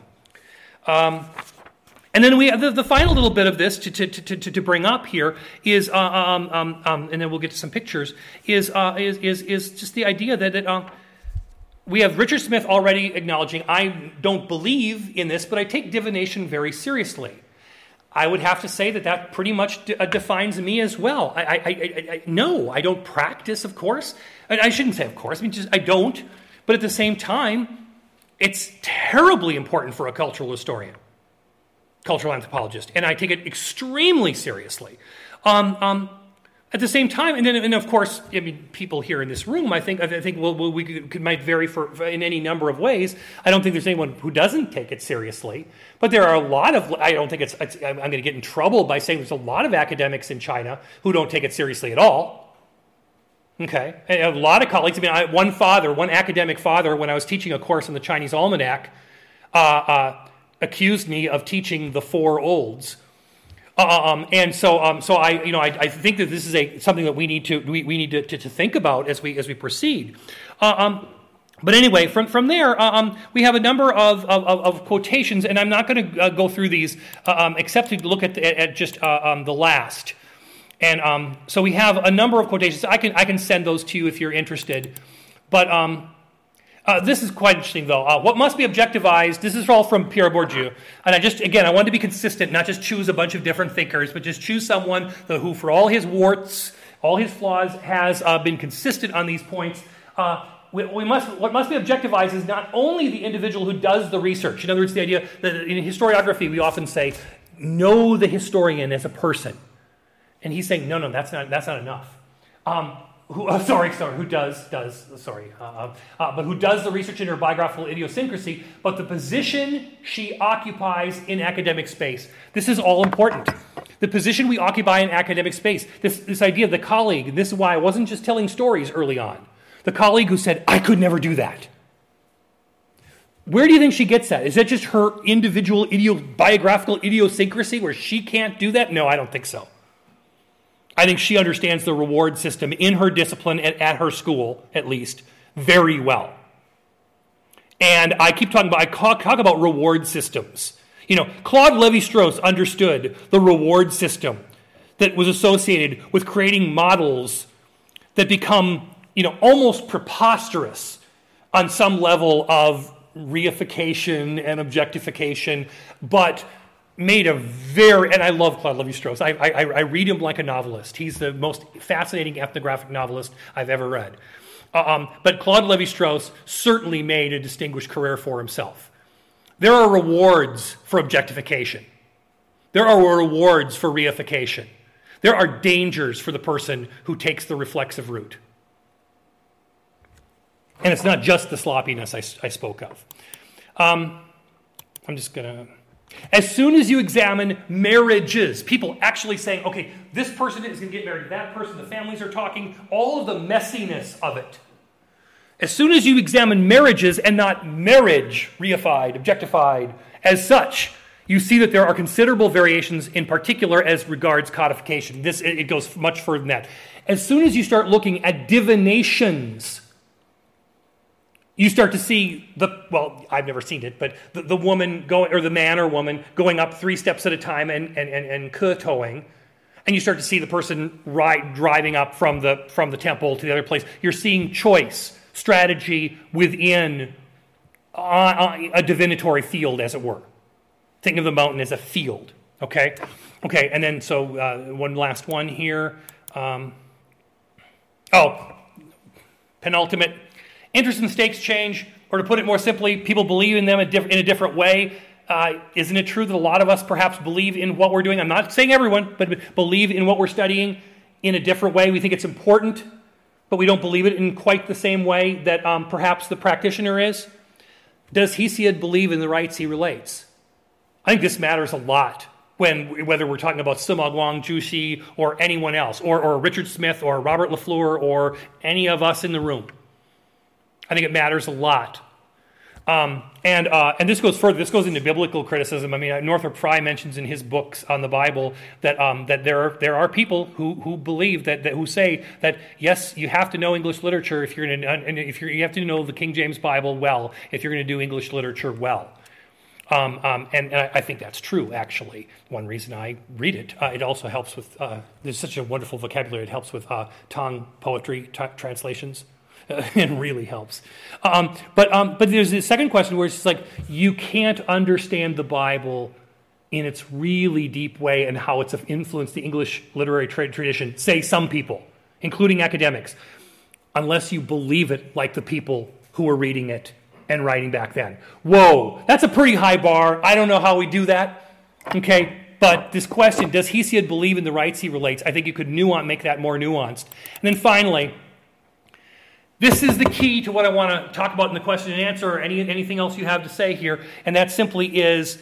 And then we have the final little bit of this to bring up here is, and then we'll get to some pictures, is just the idea that we have Richard Smith already acknowledging, I don't believe in this, but I take divination very seriously. I would have to say that pretty much defines me as well. No, I don't practice, of course. I shouldn't say of course. I don't. But at the same time, it's terribly important for a cultural historian, cultural anthropologist, and I take it extremely seriously. At the same time, and of course, people here in this room, I think we might vary in any number of ways. I don't think there's anyone who doesn't take it seriously, but there are a lot of. I don't think I'm going to get in trouble by saying there's a lot of academics in China who don't take it seriously at all. Okay, and a lot of colleagues. One academic father, when I was teaching a course in the Chinese Almanac, accused me of teaching the four olds. And so I think that this is something that we need to think about as we proceed. But anyway, from there, we have a number of quotations, and I'm not going to go through these except to look at just the last. And so we have a number of quotations. I can send those to you if you're interested. But This is quite interesting, though. What must be objectivized, this is all from Pierre Bourdieu. And I wanted to be consistent, not just choose a bunch of different thinkers, but just choose someone who, for all his warts, all his flaws, has been consistent on these points. What must be objectivized is not only the individual who does the research. In other words, the idea that in historiography, we often say, know the historian as a person. And he's saying, no, that's not enough. But who does the research in her biographical idiosyncrasy, but the position she occupies in academic space. This is all important. The position we occupy in academic space. This idea of the colleague, this is why I wasn't just telling stories early on. The colleague who said, I could never do that. Where do you think she gets that? Is that just her individual biographical idiosyncrasy where she can't do that? No, I don't think so. I think she understands the reward system in her discipline at her school, at least, very well. And I keep talking about, talk about reward systems. Claude Lévi-Strauss understood the reward system that was associated with creating models that become, almost preposterous on some level of reification and objectification, but made and I love Claude Lévi-Strauss. I read him like a novelist. He's the most fascinating ethnographic novelist I've ever read. But Claude Lévi-Strauss certainly made a distinguished career for himself. There are rewards for objectification. There are rewards for reification. There are dangers for the person who takes the reflexive route. And it's not just the sloppiness I spoke of. I'm just going to... As soon as you examine marriages, people actually saying, okay, this person is going to get married to that person, the families are talking, all of the messiness of it. As soon as you examine marriages and not marriage, reified, objectified, as such, you see that there are considerable variations in particular as regards codification. It goes much further than that. As soon as you start looking at divinations, you start to see I've never seen it, but the woman going, or the man or woman going up 3 steps at a time and kowtowing, and you start to see the person driving up from the temple to the other place. You're seeing choice, strategy within a divinatory field, as it were. Think of the mountain as a field. Okay, and then one last one here. Penultimate. Interest and stakes change, or to put it more simply, people believe in them in a different way. Isn't it true that a lot of us perhaps believe in what we're doing? I'm not saying everyone, but believe in what we're studying in a different way. We think it's important, but we don't believe it in quite the same way that perhaps the practitioner is. Does Hesiod believe in the rights he relates? I think this matters a lot whether we're talking about Sima Guang Jushi or anyone else, or Richard Smith or Robert Lafleur or any of us in the room. I think it matters a lot. And this goes further. This goes into biblical criticism. I mean, Northrop Frye mentions in his books on the Bible that there are people who believe who say that yes, you have to know English literature if you have to know the King James Bible well if you're going to do English literature well. And I think that's true. Actually, one reason I read it, it also helps with. There's such a wonderful vocabulary. It helps with Tang poetry translations. It really helps. But there's a second question where it's just like, you can't understand the Bible in its really deep way and how it's influenced the English literary tradition, say some people, including academics, unless you believe it like the people who were reading it and writing back then. Whoa, that's a pretty high bar. I don't know how we do that. Okay, but this question, does Hesiod believe in the rights he relates? I think you could make that more nuanced. And then finally, this is the key to what I want to talk about in the question and answer, or anything else you have to say here, and that simply is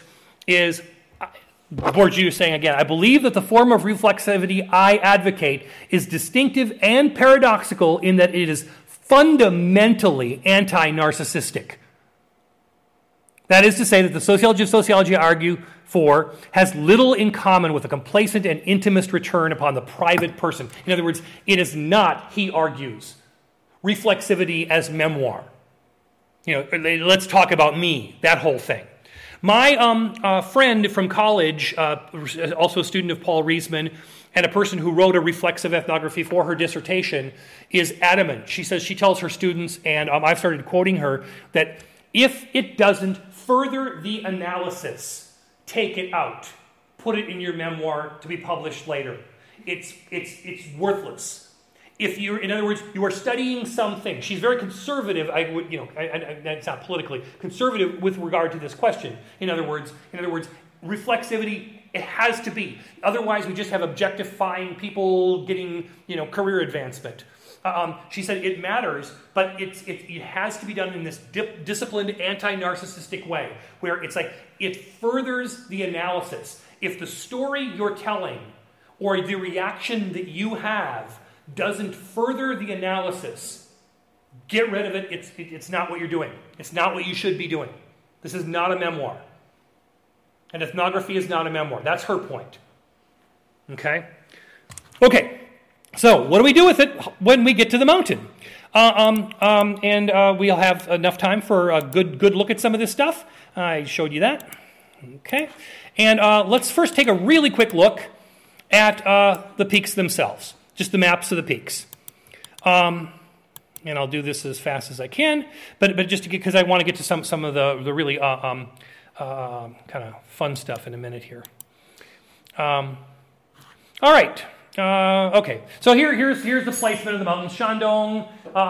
Bourdieu saying again, I believe that the form of reflexivity I advocate is distinctive and paradoxical in that it is fundamentally anti-narcissistic. That is to say that the sociology of sociology I argue for has little in common with a complacent and intimist return upon the private person. In other words, it is not, he argues, reflexivity as memoir. Let's talk about me, that whole thing. My friend from college, also a student of Paul Reisman, and a person who wrote a reflexive ethnography for her dissertation, is adamant. She says, she tells her students, and I've started quoting her, that if it doesn't further the analysis, take it out. Put it in your memoir to be published later. It's worthless. If you're, in other words, you are studying something. She's very conservative. It's not politically conservative with regard to this question. In other words, reflexivity, it has to be. Otherwise, we just have objectifying people getting, career advancement. She said it matters, but it has to be done in this disciplined, anti-narcissistic way, where it's like it furthers the analysis. If the story you're telling or the reaction that you have doesn't further the analysis, get rid of it. It's not what you're doing. It's not what you should be doing. This is not a memoir. And ethnography is not a memoir. That's her point. Okay? Okay. So, what do we do with it when we get to the mountain? And we'll have enough time for a good look at some of this stuff. I showed you that. Okay. And let's first take a really quick look at the peaks themselves. Just the maps of the peaks. And I'll do this as fast as I can, but just because I want to get to some of the really kind of fun stuff in a minute here. All right. Okay. So here's the placement of the mountains: Shandong,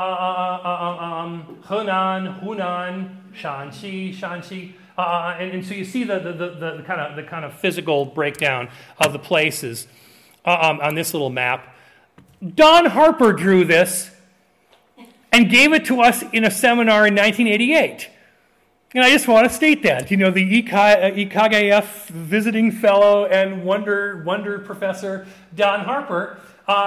Hunan, Shanxi. And so you see the kind of physical breakdown of the places on this little map. Don Harper drew this and gave it to us in a seminar in 1988. And I just want to state that. The EKGF visiting fellow and wonder professor Don Harper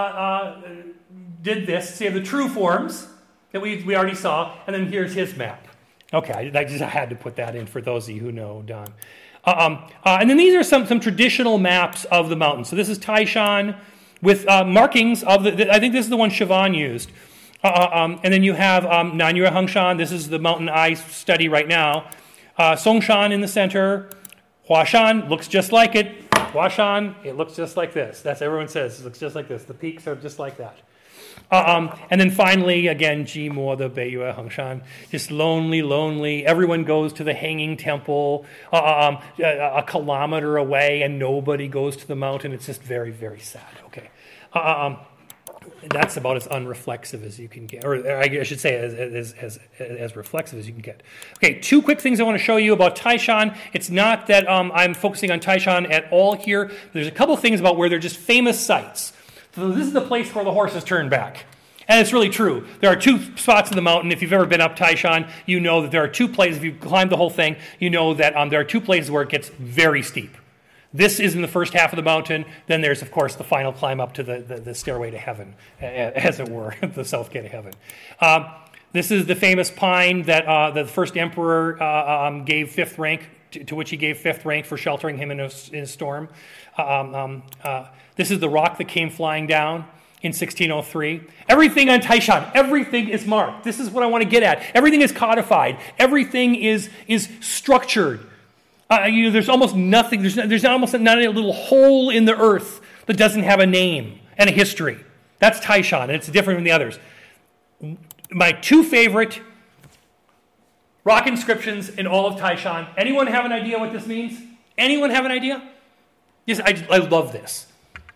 did this. So you have the true forms that we already saw, and then here's his map. Okay, I just had to put that in for those of you who know Don. And then these are some traditional maps of the mountain. So this is Taishan, with markings of I think this is the one Siobhan used. And then you have Nanyue Hengshan. This is the mountain I study right now. Songshan in the center. Huashan looks just like it. Huashan, it looks just like this. That's everyone says. It looks just like this. The peaks are just like that. And then finally, again, Jimo, the Beiyue Hengshan. Just lonely. Everyone goes to the Hanging Temple a kilometer away, and nobody goes to the mountain. It's just very, very sad. Okay. That's about as unreflexive as you can get, or I should say as reflexive as you can get. Okay, two quick things I want to show you about Taishan. It's not that I'm focusing on Taishan at all here. There's a couple things about where they're just famous sites. So this is the place where the horses turn back. And it's really true. There are two spots in the mountain. If you've ever been up Taishan, you know that there are two places. If you climb the whole thing, you know that there are two places where it gets very steep. This is in the first half of the mountain. Then there's, of course, the final climb up to the stairway to heaven, as it were, the south gate of heaven. This is the famous pine that the first emperor gave fifth rank, to which he gave fifth rank for sheltering him in a storm. This is the rock that came flying down in 1603. Everything on Taishan, everything is marked. This is what I want to get at. Everything is codified. Everything is structured. There's almost nothing. There's almost not a little hole in the earth that doesn't have a name and a history. That's Taishan, and it's different from the others. My two favorite rock inscriptions in all of Taishan. Anyone have an idea what this means? Anyone have an idea? Yes, I love this.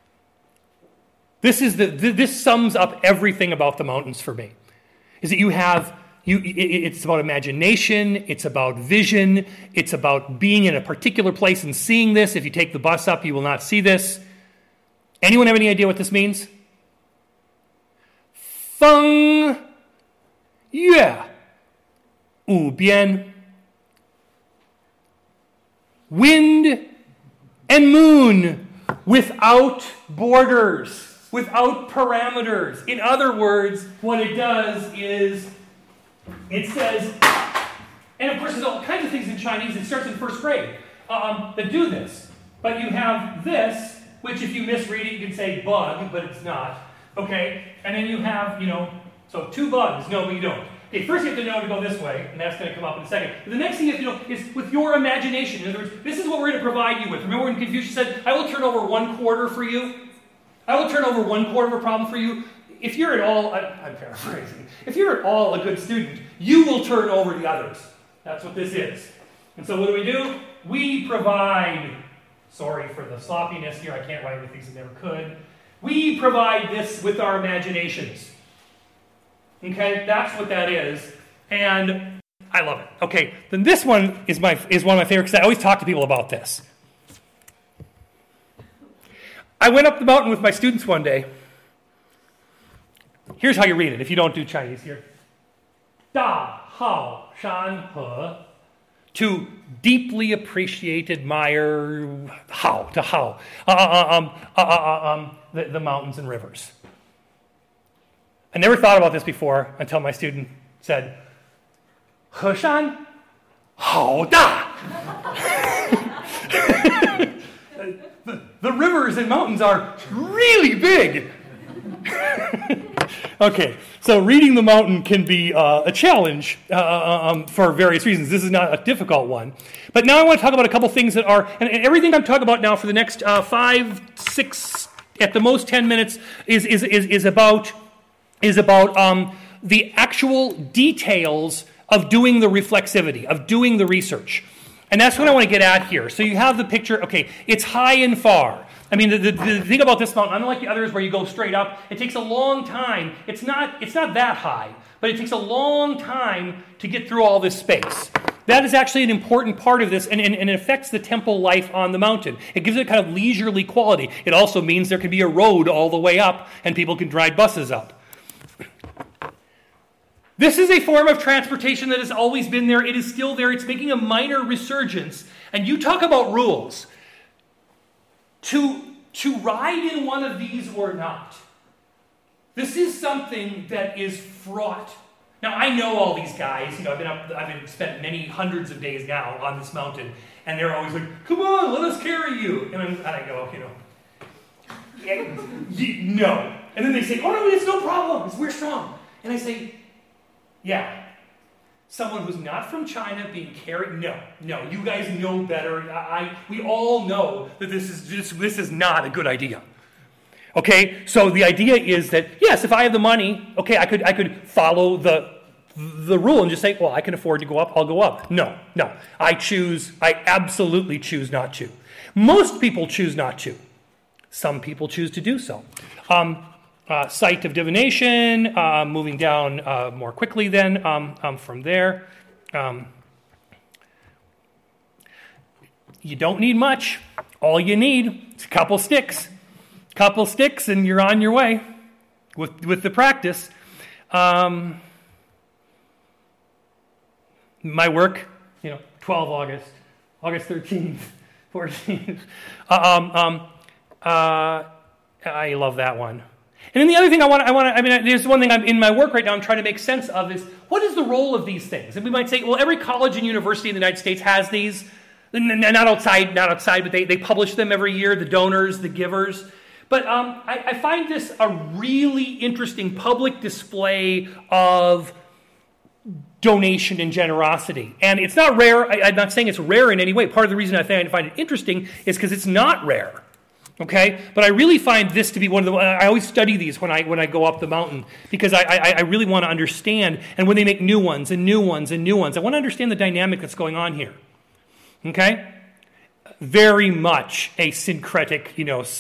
This sums up everything about the mountains for me. Is that you have. It's about imagination, it's about vision, it's about being in a particular place and seeing this. If you take the bus up, you will not see this. Anyone have any idea what this means? Feng Yue Wu Bian. Wind and moon without borders, without parameters. In other words, what it does is it says, and of course there's all kinds of things in Chinese, it starts in first grade, that do this. But you have this, which if you misread it, you can say bug, but it's not. Okay? And then you have, so two bugs. No, but you don't. Okay, first you have to know to go this way, and that's going to come up in a second. But the next thing you have to know is with your imagination. In other words, this is what we're going to provide you with. Remember when Confucius said, I will turn over 1/4 for you? I will turn over 1/4 of a problem for you. If you're at all, I'm paraphrasing, if you're at all a good student, you will turn over the others. That's what this is. And so what do? We provide, sorry for the sloppiness here, I can't write with these, I never could. We provide this with our imaginations. Okay, that's what that is. And I love it. Okay, then this one is one of my favorites because I always talk to people about this. I went up the mountain with my students one day. Here's how you read it if you don't do Chinese here. Da hao shan he. To deeply appreciate, admire, the mountains and rivers. I never thought about this before until my student said, He shan hao da. The rivers and mountains are really big. Okay, so reading the mountain can be a challenge for various reasons. This is not a difficult one. But now I want to talk about a couple things that are, and everything I'm talking about now for the next 5, 6, at the most 10 minutes is about the actual details of doing the reflexivity, of doing the research. And that's what I want to get at here. So you have the picture, okay, it's high and far. I mean, the thing about this mountain, unlike the others where you go straight up, it takes a long time. It's not that high, but it takes a long time to get through all this space. That is actually an important part of this, and it affects the temple life on the mountain. It gives it kind of leisurely quality. It also means there can be a road all the way up, and people can ride buses up. This is a form of transportation that has always been there. It is still there. It's making a minor resurgence. And you talk about rules. To ride in one of these or not, this is something that is fraught. Now, I know all these guys. You know, I've spent many hundreds of days now on this mountain, and they're always like, "Come on, let us carry you." And I go, no. And then they say, "Oh no, it's no problem. We're strong." And I say, "Yeah." Someone who's not from China being carried? No, you guys know better. We all know that this is not a good idea. Okay, so the idea is that yes, if I have the money, okay, I could follow the rule and just say, well, I can afford to go up, I'll go up. No, I absolutely choose not to. Most people choose not to. Some people choose to do so. Site of divination, moving down more quickly then from there. You don't need much. All you need is a couple sticks. And you're on your way with the practice. My work, 12 August 13th, 14th. I love that one. And then the other thing there's one thing I'm in my work right now I'm trying to make sense of is, what is the role of these things? And we might say, well, every college and university in the United States has these, not outside, but they publish them every year, the donors, the givers. But I find this a really interesting public display of donation and generosity. And it's not rare. I'm not saying it's rare in any way. Part of the reason I find it interesting is because it's not rare. Okay, but I really find this to be one of the. I always study these when I go up the mountain because I really want to understand. And when they make new ones and new ones and new ones, I want to understand the dynamic that's going on here. Okay, very much a syncretic,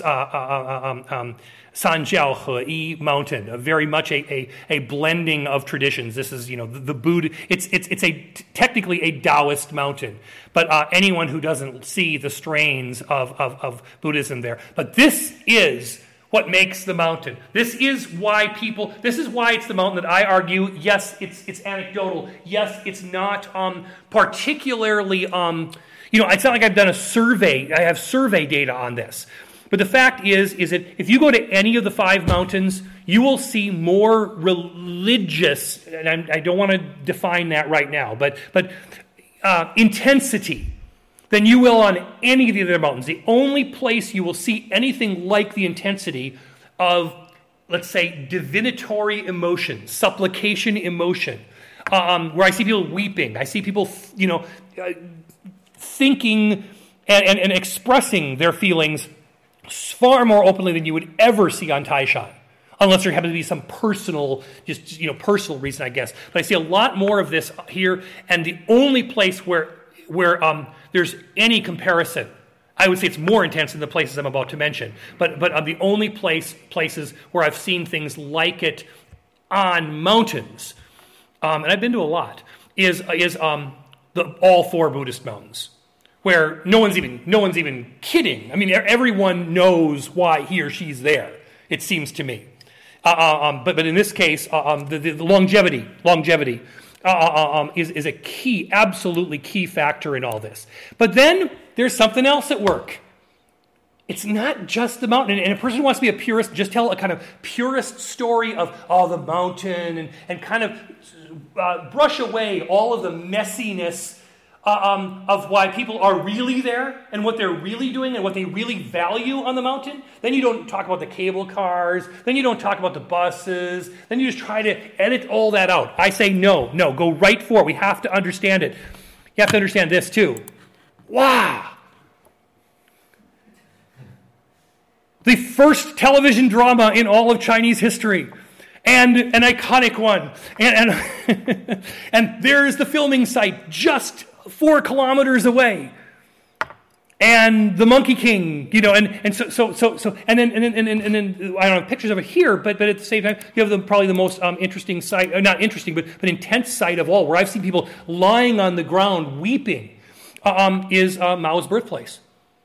Sanjiao He mountain, very much a blending of traditions. This is, the Buddha. It's technically a Taoist mountain, but anyone who doesn't see the strains of Buddhism there. But this is what makes the mountain. This is why it's the mountain that I argue, yes, it's anecdotal. Yes, it's not particularly, it's not like I've done a survey. I have survey data on this. But the fact is that if you go to any of the 5 mountains, you will see more religious, and I don't want to define that right now, but intensity than you will on any of the other mountains. The only place you will see anything like the intensity of, let's say, divinatory emotion, supplication emotion, where I see people weeping, I see people, thinking and expressing their feelings far more openly than you would ever see on Taishan. Unless there happens to be some personal, personal reason, I guess. But I see a lot more of this here, and the only place where there's any comparison, I would say it's more intense in the places I'm about to mention. But the only places where I've seen things like it on mountains, and I've been to a lot, is all four Buddhist mountains, where no one's even kidding. I mean, everyone knows why he or she's there. It seems to me. But in this case, the longevity is a key, absolutely key factor in all this. But then there's something else at work. It's not just the mountain. And a person who wants to be a purist, just tell a kind of purist story of the mountain and kind of brush away all of the messiness of why people are really there and what they're really doing and what they really value on the mountain. Then you don't talk about the cable cars. Then you don't talk about the buses. Then you just try to edit all that out. I say no, go right for it. We have to understand it. You have to understand this too. Wow. The first television drama in all of Chinese history. And an iconic one. And and there is the filming site just 4 kilometers away, and the Monkey King, and so, and then I don't have pictures of it here, but at the same time, you have probably the most interesting site, not interesting, but intense site of all, where I've seen people lying on the ground weeping, is Mao's birthplace.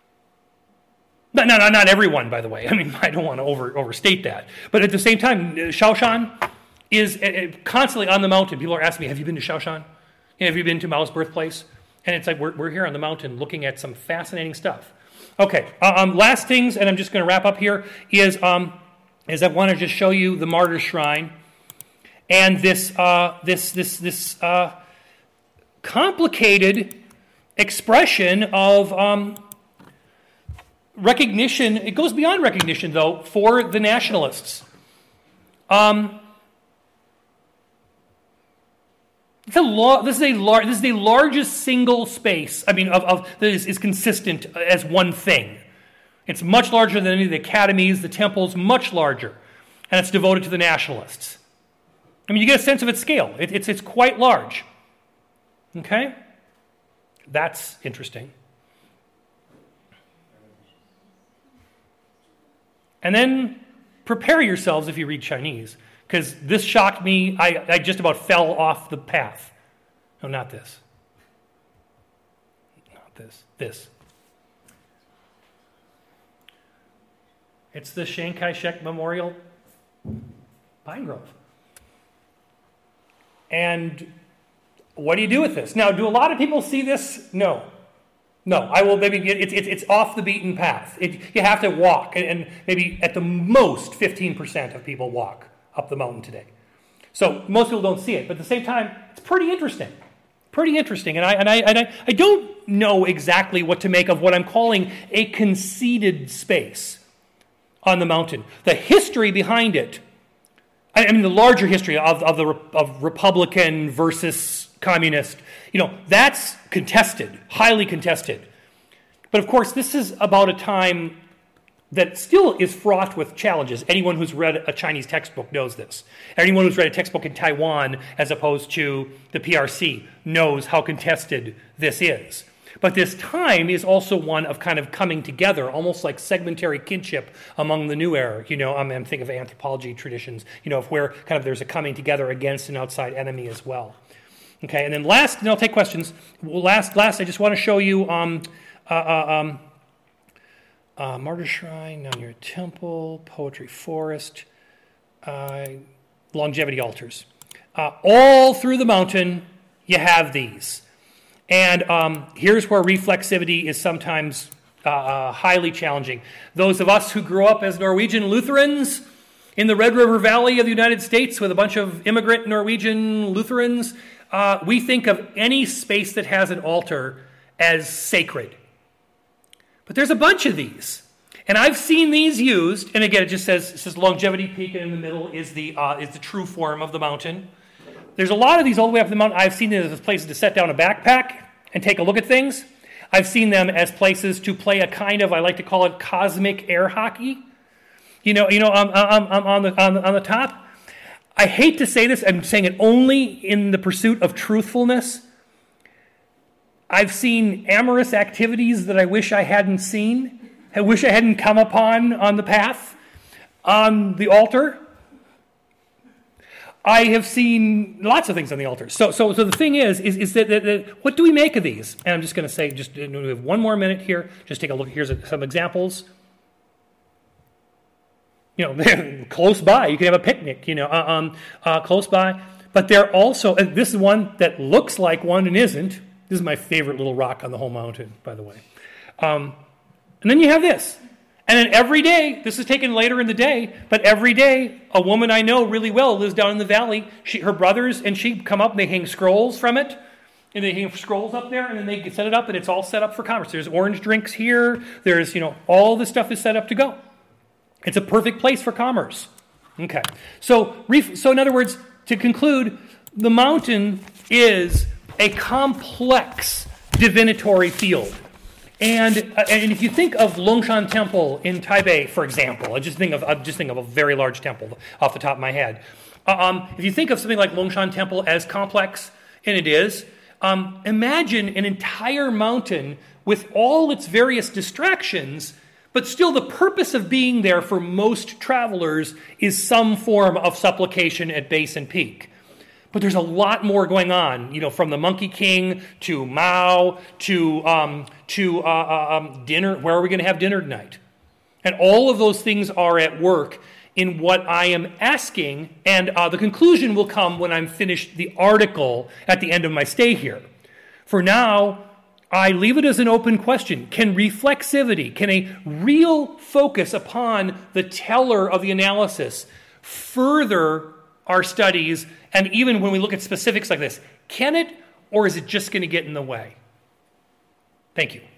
Not everyone, by the way. I mean, I don't want to overstate that, but at the same time, Shaoshan is constantly on the mountain. People are asking me, "Have you been to Shaoshan? Have you been to Mao's birthplace?" And it's like, we're here on the mountain looking at some fascinating stuff. Okay, last things, and I'm just going to wrap up here, is I want to just show you the Martyr Shrine and this complicated expression of recognition. It goes beyond recognition, though, for the nationalists. This is the largest single space. I mean, that is consistent as one thing. It's much larger than any of the academies, the temples, much larger, and it's devoted to the nationalists. I mean, you get a sense of its scale. It's quite large. Okay, that's interesting. And then prepare yourselves if you read Chinese. Because this shocked me. I just about fell off the path. No, not this. Not this. This. It's the Chiang Kai-shek Memorial Pine Grove. And what do you do with this? Now, do a lot of people see this? No. I will maybe it's off the beaten path. You have to walk, and maybe at the most 15% of people walk up the mountain today. So most people don't see it, but at the same time, it's pretty interesting. And I don't know exactly what to make of what I'm calling a conceded space on the mountain. The history behind it, I mean the larger history of Republican versus communist, that's contested, highly contested. But of course, this is about a time that still is fraught with challenges. Anyone who's read a Chinese textbook knows this. Anyone who's read a textbook in Taiwan as opposed to the PRC knows how contested this is. But this time is also one of kind of coming together, almost like segmentary kinship among the new era. I'm thinking of anthropology traditions, of where kind of there's a coming together against an outside enemy as well. Okay, and then last, and I'll take questions. Last, I just want to show you Martyr Shrine, Nanyue Temple, Poetry Forest, longevity altars. All through the mountain, you have these. And here's where reflexivity is sometimes highly challenging. Those of us who grew up as Norwegian Lutherans in the Red River Valley of the United States with a bunch of immigrant Norwegian Lutherans, we think of any space that has an altar as sacred. But there's a bunch of these. And I've seen these used, and again, it says Longevity Peak, and in the middle is the true form of the mountain. There's a lot of these all the way up the mountain. I've seen it as places to set down a backpack and take a look at things. I've seen them as places to play a kind of, I like to call it cosmic air hockey. On the top. I hate to say this, I'm saying it only in the pursuit of truthfulness. I've seen amorous activities that I wish I hadn't seen. I wish I hadn't come upon on the path, on the altar. I have seen lots of things on the altar. So the thing is that what do we make of these? And I'm just going to say, we have one more minute here. Just take a look. Here's some examples. Close by, you can have a picnic. Close by. But they're also. This is one that looks like one and isn't. This is my favorite little rock on the whole mountain, by the way. And then you have this. And then every day, this is taken later in the day, but every day, a woman I know really well lives down in the valley. Her brothers and she come up and they hang scrolls from it. And they hang scrolls up there and then they set it up and it's all set up for commerce. There's orange drinks here. There's, all this stuff is set up to go. It's a perfect place for commerce. Okay. So in other words, to conclude, the mountain is a complex divinatory field. And if you think of Longshan Temple in Taipei, for example, I just think of a very large temple off the top of my head. If you think of something like Longshan Temple as complex, and it is, imagine an entire mountain with all its various distractions, but still the purpose of being there for most travelers is some form of supplication at base and peak. But there's a lot more going on, from the Monkey King to Mao to dinner. Where are we going to have dinner tonight? And all of those things are at work in what I am asking, and the conclusion will come when I'm finished the article at the end of my stay here. For now, I leave it as an open question. Can reflexivity, can a real focus upon the teller of the analysis further our studies? And even when we look at specifics like this, can it, or is it just going to get in the way? Thank you.